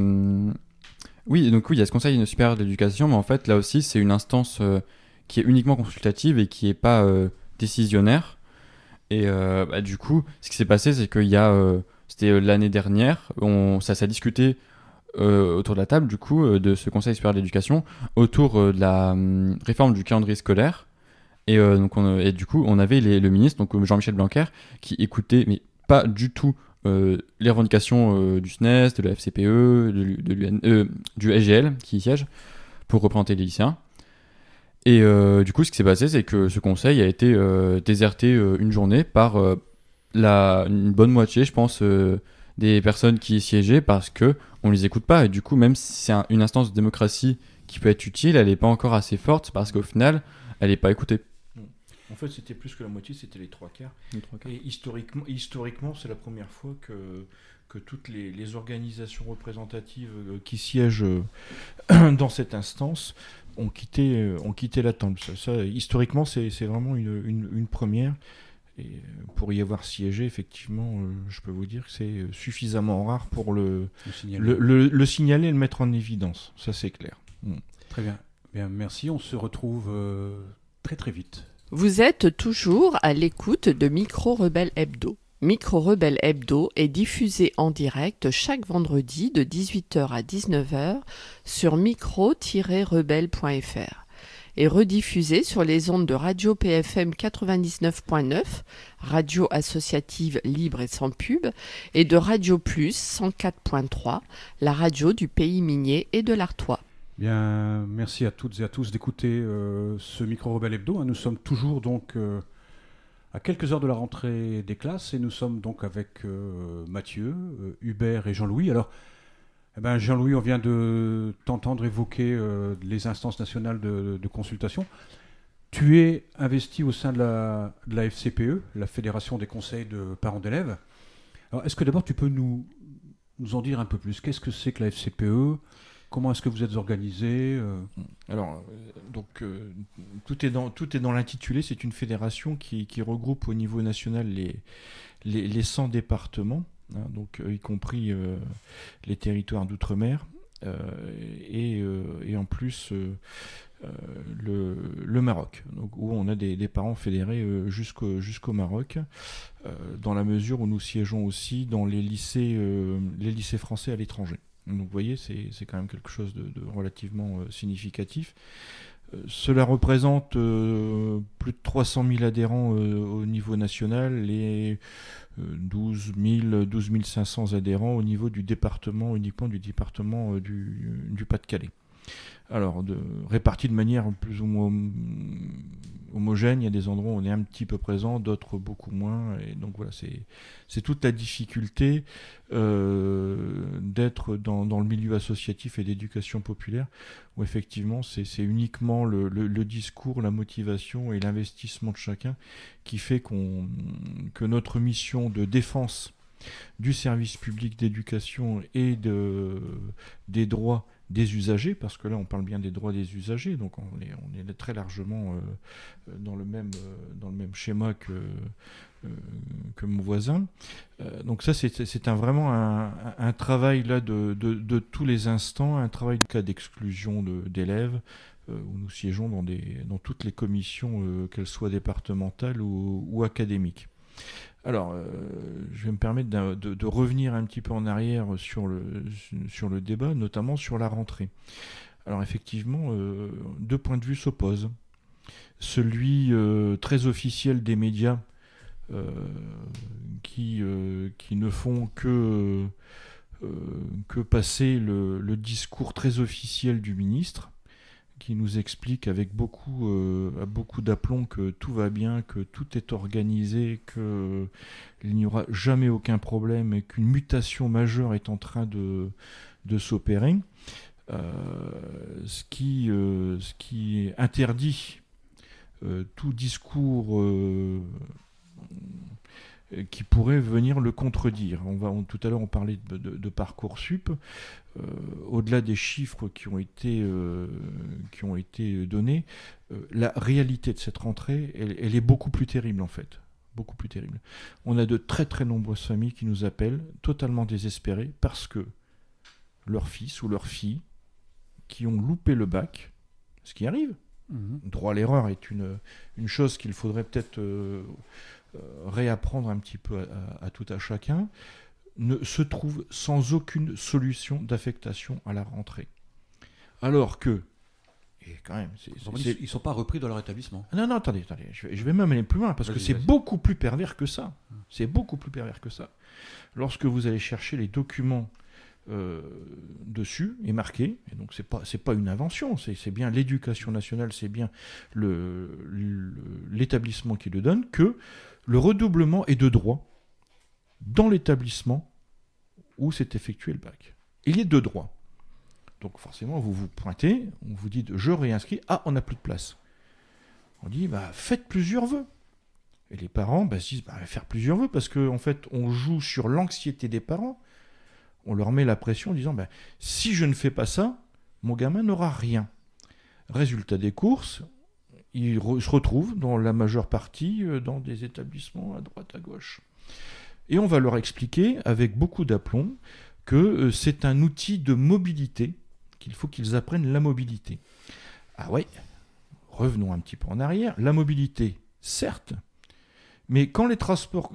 F: oui, donc oui, il y a ce Conseil supérieur de l'éducation, mais en fait, là aussi, c'est une instance qui est uniquement consultative et qui n'est pas décisionnaire. Et du coup, ce qui s'est passé, c'est qu'il y a, c'était l'année dernière, ça s'est discuté autour de la table, du coup, de ce Conseil supérieur de l'éducation, autour de la réforme du calendrier scolaire. Et du coup, on avait le ministre, donc Jean-Michel Blanquer, qui écoutait, mais pas du tout les revendications du SNES, de la FCPE, du SGL qui y siège pour représenter les lycéens. Et du coup, ce qui s'est passé, c'est que ce conseil a été déserté une journée par une bonne moitié, je pense, des personnes qui y siégeaient, parce qu'on ne les écoute pas. Et du coup, même si c'est une instance de démocratie qui peut être utile, elle n'est pas encore assez forte, parce qu'au final, elle n'est pas écoutée.
H: En fait, c'était plus que la moitié, c'était les 3/4. Et historiquement, c'est la première fois que toutes les organisations représentatives qui siègent dans cette instance ont quitté la table. Ça, historiquement, c'est vraiment une première. Et pour y avoir siégé, effectivement, je peux vous dire que c'est suffisamment rare pour le signaler et le mettre en évidence. Ça, c'est clair.
D: Très bien. Bien, merci. On se retrouve très très vite.
B: Vous êtes toujours à l'écoute de Micro Rebelle Hebdo. Micro Rebelle Hebdo est diffusé en direct chaque vendredi de 18h à 19h sur micro-rebelle.fr et rediffusé sur les ondes de Radio PFM 99.9, radio associative libre et sans pub, et de Radio Plus 104.3, la radio du pays minier et de l'Artois.
D: Bien, merci à toutes et à tous d'écouter ce Micro Rebelle Hebdo. Nous sommes toujours donc à quelques heures de la rentrée des classes et nous sommes donc avec Mathieu, Hubert et Jean-Louis. Alors, Jean-Louis, on vient de t'entendre évoquer les instances nationales de consultation. Tu es investi au sein de la FCPE, la Fédération des conseils de parents d'élèves. Alors, est-ce que d'abord tu peux nous en dire un peu plus ? Qu'est-ce que c'est que la FCPE ? Comment est-ce que vous êtes organisé ?
H: Alors, tout est dans l'intitulé. C'est une fédération qui regroupe au niveau national les 100 départements, donc y compris les territoires d'outre-mer, et en plus le Maroc, donc, où on a des parents fédérés jusqu'au Maroc, dans la mesure où nous siégeons aussi dans les lycées français à l'étranger. Donc vous voyez, c'est quand même quelque chose de relativement significatif. Cela représente plus de 300 000 adhérents au niveau national et 12 500 adhérents au niveau du département, uniquement du département du Pas-de-Calais. Alors, répartis de manière plus ou moins homogène, il y a des endroits où on est un petit peu présent, d'autres beaucoup moins, et donc voilà, c'est toute la difficulté d'être dans le milieu associatif et d'éducation populaire, où effectivement c'est uniquement le discours, la motivation et l'investissement de chacun qui fait que notre mission de défense du service public d'éducation et des droits des usagers, parce que là on parle bien des droits des usagers, donc on est très largement dans le même schéma que mon voisin. Donc ça c'est vraiment un travail là de tous les instants, un travail de cas d'exclusion d'élèves, où nous siégeons dans toutes les commissions, qu'elles soient départementales ou académiques. Alors, je vais me permettre de revenir un petit peu en arrière sur le débat, notamment sur la rentrée. Alors effectivement, deux points de vue s'opposent. Celui très officiel des médias, qui ne font que passer le discours très officiel du ministre, qui nous explique avec beaucoup d'aplomb que tout va bien, que tout est organisé, qu'il n'y aura jamais aucun problème et qu'une mutation majeure est en train de s'opérer. Ce qui interdit tout discours qui pourrait venir le contredire. Tout à l'heure on parlait de Parcoursup. Au-delà des chiffres qui ont été donnés, la réalité de cette rentrée, elle est beaucoup plus terrible en fait. Beaucoup plus terrible. On a de très très nombreuses familles qui nous appellent totalement désespérées parce que leur fils ou leur fille qui ont loupé le bac, ce qui arrive, droit à l'erreur est une chose qu'il faudrait peut-être réapprendre un petit peu à tout à chacun, ne se trouve sans aucune solution d'affectation à la rentrée. Alors que, et quand même,
D: ils ne sont pas repris dans leur établissement.
H: Non, attendez, je vais même aller plus loin, parce que c'est beaucoup plus pervers que ça. C'est beaucoup plus pervers que ça. Lorsque vous allez chercher les documents dessus et marqués, et donc c'est pas une invention, c'est bien l'éducation nationale, c'est bien l'établissement qui le donne, que le redoublement est de droit dans l'établissement où s'est effectué le bac. Il y a de droit. Donc forcément, vous vous pointez, on vous dit je réinscris, on n'a plus de place. On dit, faites plusieurs vœux. Et les parents se disent, faire plusieurs vœux, parce qu'en fait, on joue sur l'anxiété des parents. On leur met la pression en disant, si je ne fais pas ça, mon gamin n'aura rien. Résultat des courses, il se retrouve dans la majeure partie dans des établissements à droite, à gauche. Et on va leur expliquer, avec beaucoup d'aplomb, que c'est un outil de mobilité, qu'il faut qu'ils apprennent la mobilité. Ah ouais, revenons un petit peu en arrière. La mobilité, certes, mais quand les transports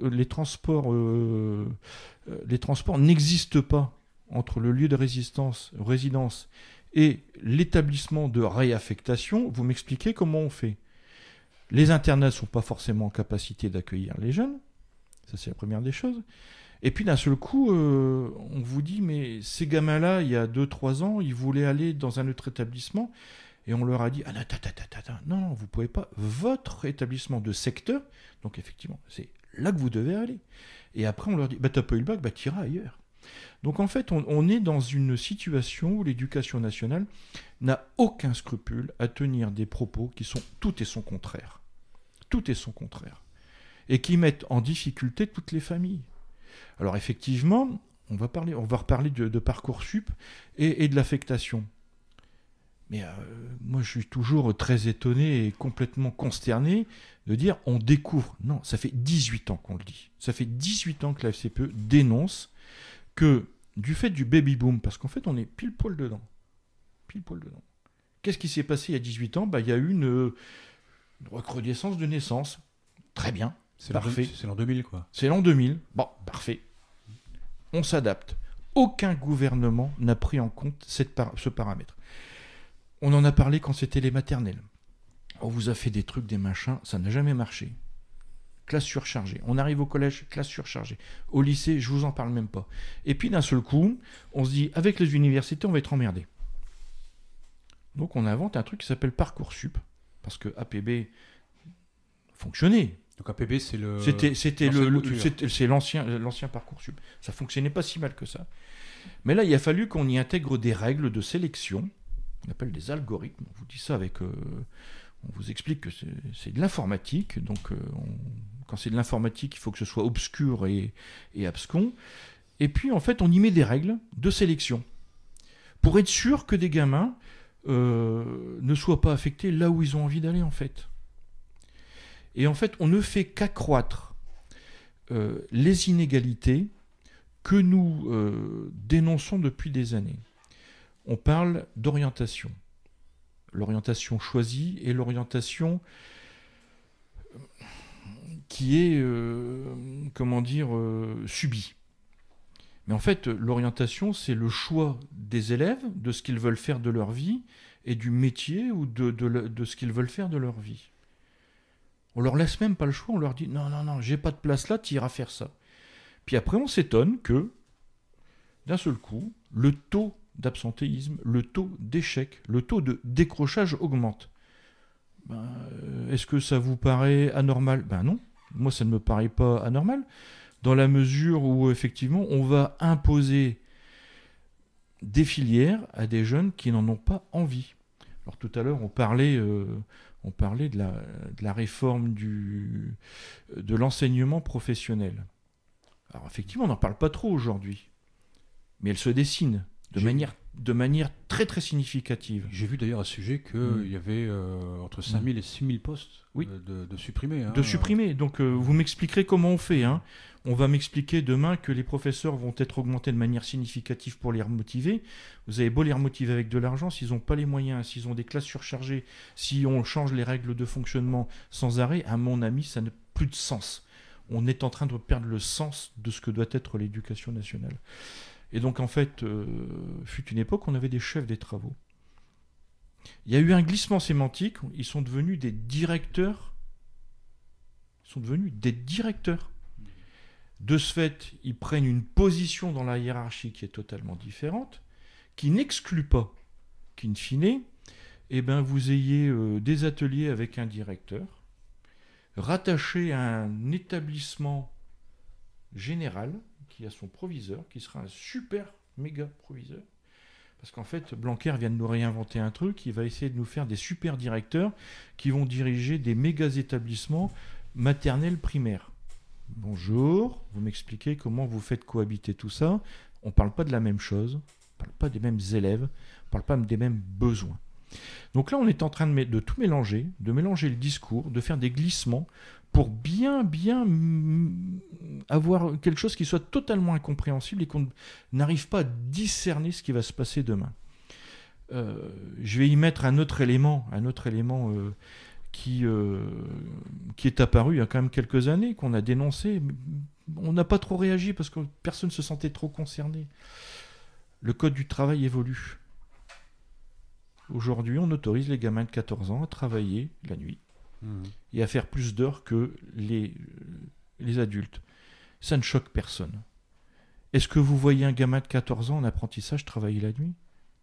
H: n'existent pas entre le lieu de résidence et l'établissement de réaffectation, vous m'expliquez comment on fait. Les internats ne sont pas forcément en capacité d'accueillir les jeunes, ça c'est la première des choses. Et puis d'un seul coup, on vous dit, mais ces gamins-là, il y a 2-3 ans, ils voulaient aller dans un autre établissement, et on leur a dit, non, vous ne pouvez pas, votre établissement de secteur, donc effectivement, c'est là que vous devez aller. Et après, on leur dit, t'as pas eu le bac, t'iras ailleurs. Donc en fait, on est dans une situation où l'éducation nationale n'a aucun scrupule à tenir des propos qui sont tout et son contraire. Tout est son contraire. Et qui mettent en difficulté toutes les familles. Alors effectivement, on va reparler de Parcoursup et de l'affectation. Mais moi, je suis toujours très étonné et complètement consterné de dire on découvre. Non, ça fait 18 ans qu'on le dit. Ça fait 18 ans que la FCPE dénonce que du fait du baby-boom, parce qu'en fait, on est pile poil dedans. Qu'est-ce qui s'est passé il y a 18 ans ? Il y a eu une recrudescence de naissance. Très bien, parfait.
D: C'est l'an 2000, quoi.
H: C'est l'an 2000. Bon, parfait. On s'adapte. Aucun gouvernement n'a pris en compte ce paramètre. On en a parlé quand c'était les maternelles. On vous a fait des trucs, des machins, ça n'a jamais marché. Classe surchargée. On arrive au collège, classe surchargée. Au lycée, je vous en parle même pas. Et puis d'un seul coup, on se dit, avec les universités, on va être emmerdé. Donc on invente un truc qui s'appelle Parcoursup, parce que APB fonctionnait.
D: Donc APB, c'est le...
H: C'est l'ancien Parcoursup. Ça fonctionnait pas si mal que ça. Mais là, il a fallu qu'on y intègre des règles de sélection, on appelle des algorithmes. On vous dit ça avec... on vous explique que c'est de l'informatique, donc quand c'est de l'informatique, il faut que ce soit obscur et abscon. Et puis, en fait, on y met des règles de sélection pour être sûr que des gamins ne soient pas affectés là où ils ont envie d'aller, en fait. Et en fait, on ne fait qu'accroître les inégalités que nous dénonçons depuis des années. On parle d'orientation. L'orientation choisie et l'orientation qui est, subie. Mais en fait, l'orientation, c'est le choix des élèves de ce qu'ils veulent faire de leur vie et du métier ou de ce qu'ils veulent faire de leur vie. On leur laisse même pas le choix, on leur dit non, j'ai pas de place là, tu iras faire ça. Puis après, on s'étonne que, d'un seul coup, le taux d'absentéisme, le taux d'échec, le taux de décrochage augmente. Est-ce que ça vous paraît anormal ? Non, moi ça ne me paraît pas anormal, dans la mesure où effectivement on va imposer des filières à des jeunes qui n'en ont pas envie. Alors tout à l'heure on parlait de la réforme de l'enseignement professionnel. Alors effectivement on n'en parle pas trop aujourd'hui, mais elle se dessine de manière très très significative.
D: J'ai vu d'ailleurs à ce sujet qu'il y avait entre 5000 et 6000 postes de supprimés.
H: De supprimer. Donc vous m'expliquerez comment on fait. On va m'expliquer demain que les professeurs vont être augmentés de manière significative pour les remotiver. Vous avez beau les remotiver avec de l'argent, s'ils n'ont pas les moyens, s'ils ont des classes surchargées, si on change les règles de fonctionnement sans arrêt, à mon avis, ça n'a plus de sens. On est en train de perdre le sens de ce que doit être l'éducation nationale. Et donc, en fait, fut une époque où on avait des chefs des travaux. Il y a eu un glissement sémantique. Ils sont devenus des directeurs. De ce fait, ils prennent une position dans la hiérarchie qui est totalement différente, qui n'exclut pas qu'in fine, vous ayez des ateliers avec un directeur, rattaché à un établissement général, qui a son proviseur, qui sera un super méga proviseur, Parce qu'en fait, Blanquer vient de nous réinventer un truc, il va essayer de nous faire des super directeurs qui vont diriger des méga établissements maternels primaires. Bonjour, vous m'expliquez comment vous faites cohabiter tout ça. On ne parle pas de la même chose, on ne parle pas des mêmes élèves, on ne parle pas des mêmes besoins. Donc là, on est en train de tout mélanger, de mélanger le discours, de faire des glissements pour bien avoir quelque chose qui soit totalement incompréhensible et qu'on n'arrive pas à discerner ce qui va se passer demain. Je vais y mettre un autre élément qui est apparu il y a quand même quelques années, qu'on a dénoncé. On n'a pas trop réagi parce que personne ne se sentait trop concerné. Le code du travail évolue. Aujourd'hui, on autorise les gamins de 14 ans à travailler la nuit et à faire plus d'heures que les adultes. Ça ne choque personne. Est-ce que vous voyez un gamin de 14 ans en apprentissage travailler la nuit ?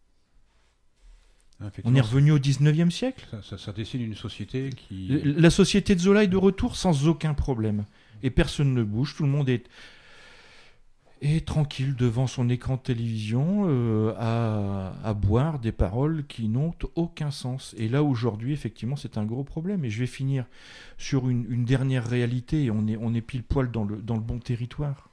H: On est revenu au 19e siècle.
D: Ça dessine une société qui...
H: La société de Zola est de retour sans aucun problème. Et personne ne bouge, tout le monde est tranquille devant son écran de télévision à boire des paroles qui n'ont aucun sens. Et là, aujourd'hui, effectivement, c'est un gros problème. Et je vais finir sur une dernière réalité. Et on est pile poil dans le bon territoire.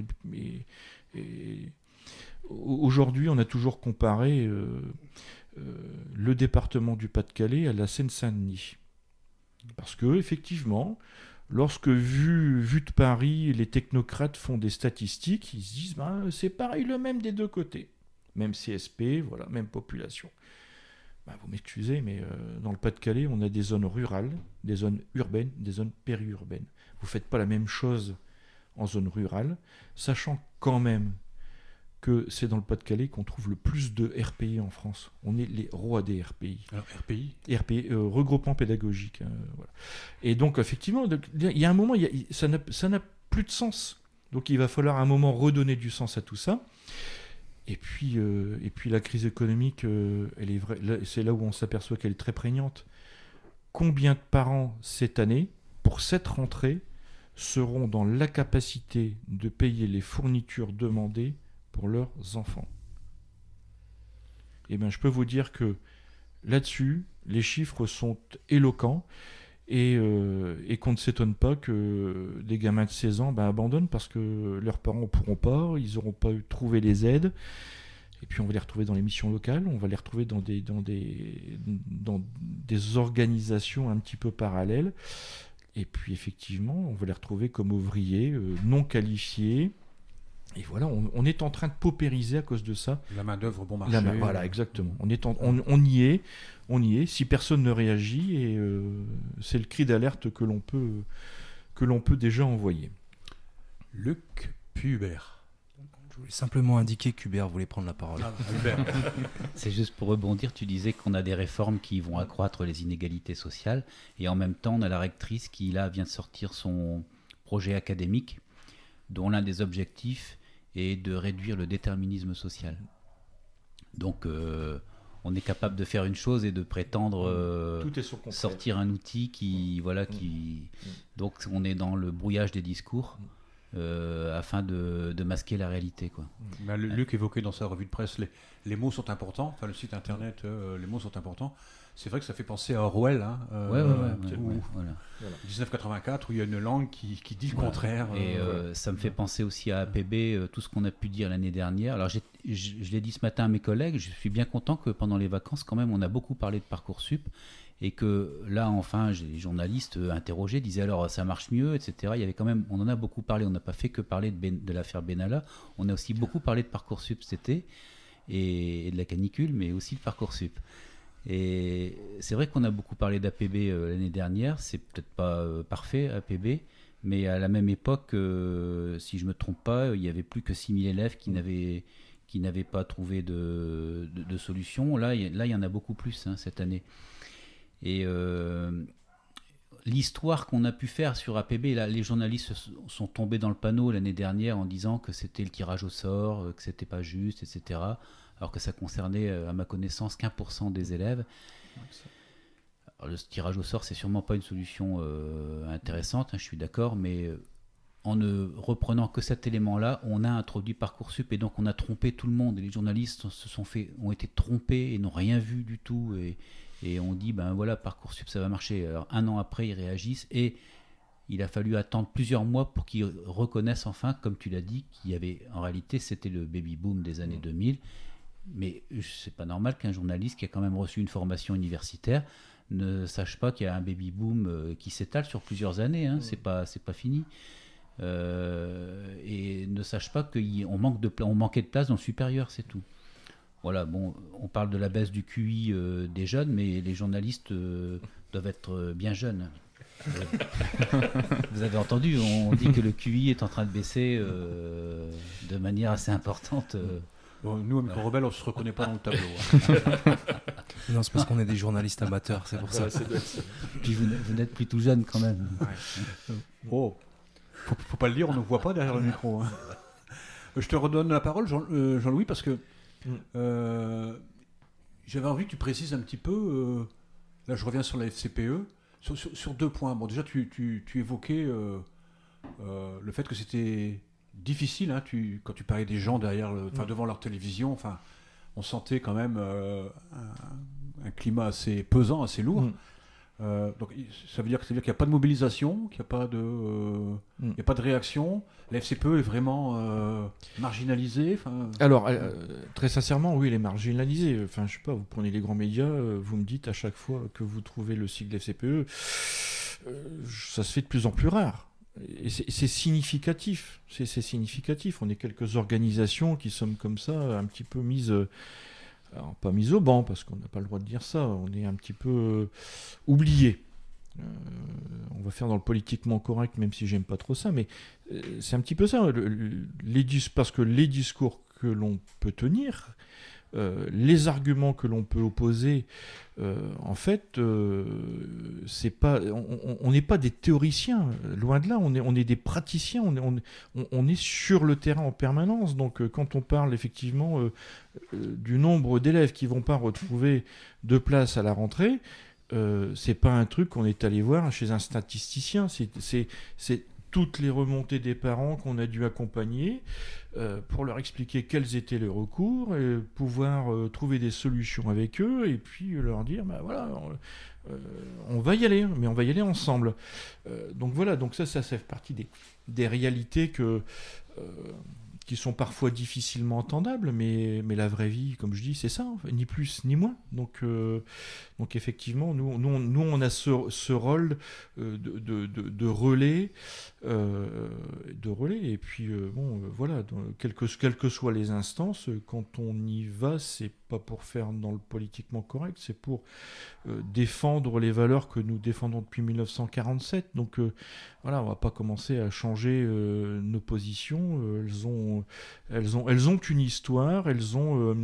H: Aujourd'hui, on a toujours comparé le département du Pas-de-Calais à la Seine-Saint-Denis. Parce que, effectivement... Lorsque, vu de Paris, les technocrates font des statistiques, ils se disent c'est pareil le même des deux côtés. Même CSP, voilà, même population. Vous m'excusez, mais dans le Pas-de-Calais, on a des zones rurales, des zones urbaines, des zones périurbaines. Vous ne faites pas la même chose en zone rurale, sachant quand même que c'est dans le Pas-de-Calais qu'on trouve le plus de RPI en France. On est les rois des RPI.
D: Alors RPI,
H: regroupement pédagogique. Voilà. Et donc effectivement, il y a un moment, ça n'a plus de sens. Donc il va falloir à un moment redonner du sens à tout ça. Et puis la crise économique, elle est vraie. C'est là où on s'aperçoit qu'elle est très prégnante. Combien de parents cette année, pour cette rentrée, seront dans la capacité de payer les fournitures demandées pour leurs enfants? Eh bien, je peux vous dire que là-dessus, les chiffres sont éloquents et qu'on ne s'étonne pas que des gamins de 16 ans abandonnent parce que leurs parents ne pourront pas, ils n'auront pas trouvé les aides. Et puis on va les retrouver dans les missions locales, on va les retrouver dans des organisations un petit peu parallèles. Et puis effectivement, on va les retrouver comme ouvriers non qualifiés. Et voilà, on est en train de paupériser à cause de ça.
D: La main-d'œuvre bon marché.
H: Voilà, exactement. On y est. Si personne ne réagit, et c'est le cri d'alerte que l'on peut déjà envoyer.
D: Luc Hubert.
E: Je voulais simplement indiquer qu'Hubert voulait prendre la parole.
G: C'est juste pour rebondir, tu disais qu'on a des réformes qui vont accroître les inégalités sociales, et en même temps, on a la rectrice qui, là, vient de sortir son projet académique, dont l'un des objectifs est de réduire le déterminisme social. Donc, on est capable de faire une chose et de prétendre sortir un outil qui... Donc, on est dans le brouillage des discours afin de masquer la réalité, quoi.
D: Luc évoquait dans sa revue de presse, les mots sont importants, enfin le site internet, les mots sont importants. C'est vrai que ça fait penser à Orwell, 1984, où il y a une langue qui dit le contraire.
G: Et ça me fait penser aussi à APB, tout ce qu'on a pu dire l'année dernière. Alors je l'ai dit ce matin à mes collègues, je suis bien content que pendant les vacances, quand même, on a beaucoup parlé de Parcoursup, et que là, enfin, les journalistes interrogés disaient alors ça marche mieux, etc. Il y avait quand même, on en a beaucoup parlé, on n'a pas fait que parler de l'affaire Benalla, on a aussi beaucoup parlé de Parcoursup cet été, et de la canicule, mais aussi de Parcoursup. Et c'est vrai qu'on a beaucoup parlé d'APB l'année dernière, c'est peut-être pas parfait APB, mais à la même époque, si je me trompe pas, il y avait plus que 6000 élèves qui n'avaient pas trouvé de solution. Là, il y en a beaucoup plus cette année. Et l'histoire qu'on a pu faire sur APB, là, les journalistes sont tombés dans le panneau l'année dernière en disant que c'était le tirage au sort, que c'était pas juste, etc. Alors que ça concernait, à ma connaissance, qu'1% des élèves. Alors, le tirage au sort, c'est sûrement pas une solution intéressante, je suis d'accord, mais en ne reprenant que cet élément-là, on a introduit Parcoursup et donc on a trompé tout le monde. Et les journalistes ont été trompés et n'ont rien vu du tout. Et on dit, ben voilà, Parcoursup, ça va marcher. Alors, 1 an après, ils réagissent et il a fallu attendre plusieurs mois pour qu'ils reconnaissent enfin, comme tu l'as dit, qu'il y avait, en réalité, c'était le baby-boom des années 2000. Mais c'est pas normal qu'un journaliste qui a quand même reçu une formation universitaire ne sache pas qu'il y a un baby-boom qui s'étale sur plusieurs années. Hein. C'est pas fini. Et ne sache pas qu'on manquait de place dans le supérieur, c'est tout. Voilà, bon, on parle de la baisse du QI des jeunes, mais les journalistes doivent être bien jeunes. Vous avez entendu, on dit que le QI est en train de baisser de manière assez importante.
D: Bon, nous, à Micro Rebelle, on ne se reconnaît pas dans le tableau.
E: Non, c'est parce qu'on est des journalistes amateurs, c'est pour ça.
G: Puis vous n'êtes plus tout jeune quand même.
D: Oh, faut pas le dire, on ne voit pas derrière le micro. Hein. Je te redonne la parole, Jean-Louis, parce que j'avais envie que tu précises un petit peu, là je reviens sur la FCPE, sur 2 points. Bon, déjà, tu évoquais le fait que c'était difficile, hein, quand tu parlais des gens devant leur télévision, on sentait quand même un climat assez pesant, assez lourd. Donc ça veut dire qu'il n'y a pas de mobilisation, qu'il n'y a pas de réaction. La FCPE est vraiment marginalisée.
H: Alors très sincèrement, oui, elle est marginalisée. Enfin, je sais pas, vous prenez les grands médias, vous me dites à chaque fois que vous trouvez le sigle FCPE, ça se fait de plus en plus rare. Et c'est significatif. C'est significatif. On est quelques organisations qui sommes comme ça, un petit peu mises. Alors, pas mis au banc, parce qu'on n'a pas le droit de dire ça, on est un petit peu oublié. On va faire dans le politiquement correct, même si j'aime pas trop ça, mais c'est un petit peu ça. Parce que les discours que l'on peut tenir, les arguments que l'on peut opposer, en fait, c'est pas, on n'est pas des théoriciens, loin de là, on est des praticiens, on est sur le terrain en permanence. Donc quand on parle effectivement du nombre d'élèves qui vont pas retrouver de place à la rentrée, c'est pas un truc qu'on est allé voir chez un statisticien, c'est toutes les remontées des parents qu'on a dû accompagner pour leur expliquer quels étaient les recours, et pouvoir trouver des solutions avec eux, et puis leur dire, bah voilà, on va y aller, mais on va y aller ensemble. Donc voilà, donc ça fait partie des réalités qui sont parfois difficilement entendables, mais la vraie vie, comme je dis, c'est ça, ni plus ni moins. Donc effectivement, nous on a ce rôle de relais, et puis voilà, quelles que soient les instances, quand on y va, c'est pas pour faire dans le politiquement correct, c'est pour défendre les valeurs que nous défendons depuis 1947. Donc voilà, on va pas commencer à changer nos positions. Elles ont une histoire, elles ont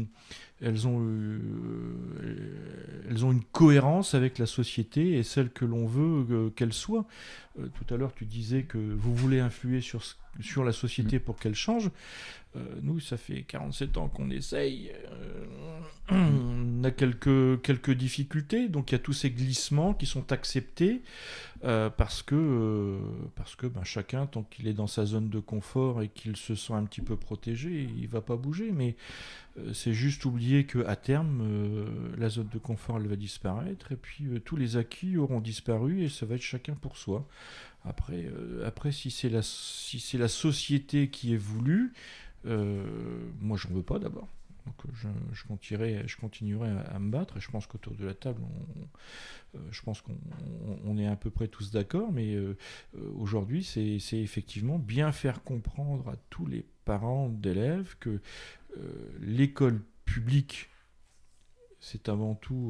H: une cohérence avec la société et celle que l'on veut qu'elle soit. Tout à l'heure, tu disais que vous voulez influer sur la société pour qu'elle change. Nous, ça fait 47 ans qu'on essaye. On a quelques difficultés, donc il y a tous ces glissements qui sont acceptés parce que chacun, tant qu'il est dans sa zone de confort et qu'il se sent un petit peu protégé, il va pas bouger. Mais c'est juste oublier qu'à terme, la zone de confort, elle va disparaître, et puis tous les acquis auront disparu, et ça va être chacun pour soi. Après si c'est la société qui est voulue, moi j'en veux pas d'abord. Donc je continuerai à me battre, et je pense qu'autour de la table, je pense qu'on est à peu près tous d'accord, mais aujourd'hui c'est effectivement bien faire comprendre à tous les parents d'élèves que l'école publique, c'est avant tout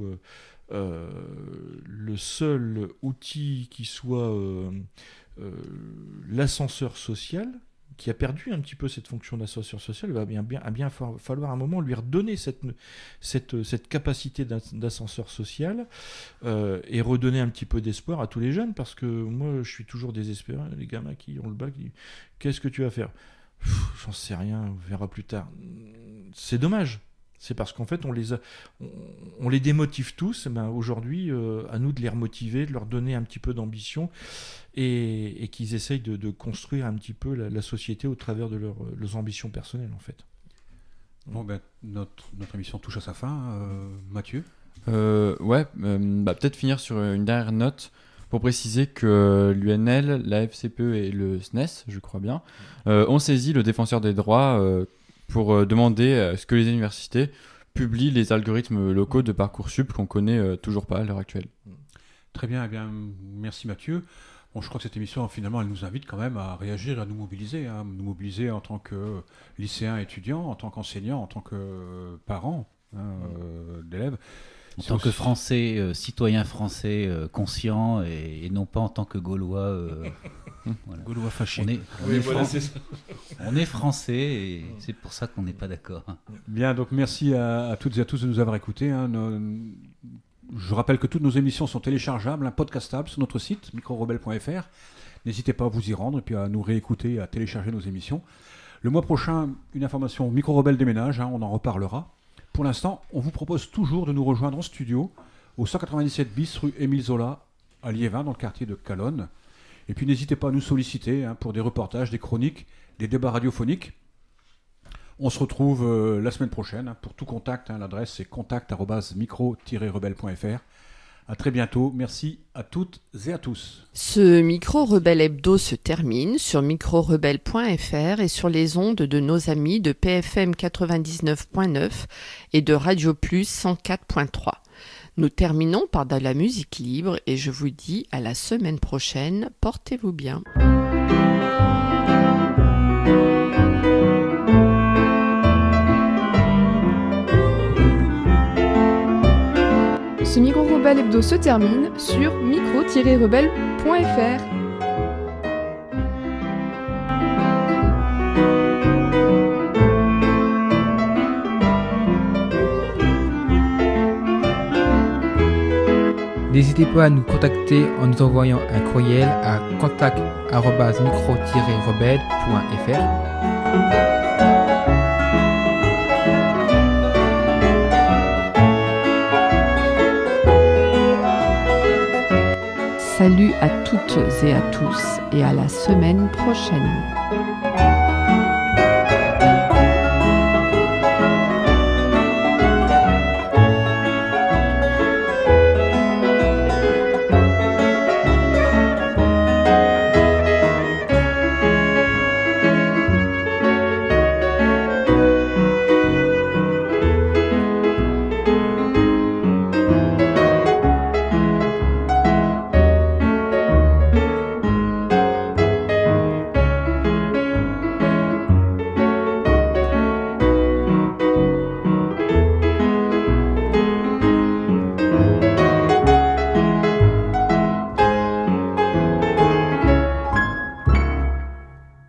H: le seul outil qui soit l'ascenseur social, qui a perdu un petit peu cette fonction d'ascenseur social. Il va bien falloir un moment lui redonner cette capacité d'ascenseur social, et redonner un petit peu d'espoir à tous les jeunes, parce que moi je suis toujours désespéré, les gamins qui ont le bac disent, qu'est-ce que tu vas faire ? J'en sais rien, on verra plus tard. C'est dommage. C'est parce qu'en fait, on les démotive tous. Ben, aujourd'hui, à nous de les remotiver, de leur donner un petit peu d'ambition et qu'ils essayent de construire un petit peu la société au travers de leurs ambitions personnelles, en fait.
D: Bon, ben, notre émission touche à sa fin. Mathieu ?
F: Peut-être finir sur une dernière note pour préciser que l'UNL, la FCPE et le SNES, je crois bien, ont saisi le défenseur des droits pour demander à ce que les universités publient les algorithmes locaux de Parcoursup qu'on connaît toujours pas à l'heure actuelle.
D: Très bien, eh bien, merci Mathieu. Bon, je crois que cette émission, finalement, elle nous invite quand même à réagir, à nous mobiliser en tant que lycéens, étudiants, en tant qu'enseignants, en tant que parents d'élèves.
G: En tant que Français, citoyen français conscient et non pas en tant que Gaulois. Voilà.
H: Gaulois fâché.
G: On est français et c'est pour ça qu'on n'est pas d'accord.
D: Bien, donc merci à toutes et à tous de nous avoir écoutés. Je rappelle que toutes nos émissions sont téléchargeables, podcastables sur notre site microrebelle.fr. N'hésitez pas à vous y rendre et puis à nous réécouter et à télécharger nos émissions. Le mois prochain, une information Micro-Rebelle déménage, on en reparlera. Pour l'instant, on vous propose toujours de nous rejoindre en studio au 197 bis rue Émile Zola à Liévin, dans le quartier de Calonne. Et puis n'hésitez pas à nous solliciter pour des reportages, des chroniques, des débats radiophoniques. On se retrouve la semaine prochaine. Pour tout contact, l'adresse c'est contact@micro-rebelle.fr. À très bientôt. Merci à toutes et à tous.
B: Ce Micro-Rebelle Hebdo se termine sur microrebelle.fr et sur les ondes de nos amis de PFM 99.9 et de Radio Plus 104.3. Nous terminons par de la musique libre et je vous dis à la semaine prochaine. Portez-vous bien.
I: Ce Micro-Rebelle Hebdo se termine sur micro-rebelle.fr.
C: N'hésitez pas à nous contacter en nous envoyant un courriel à contact@micro-rebelle.fr.
B: Salut à toutes et à tous et à la semaine prochaine.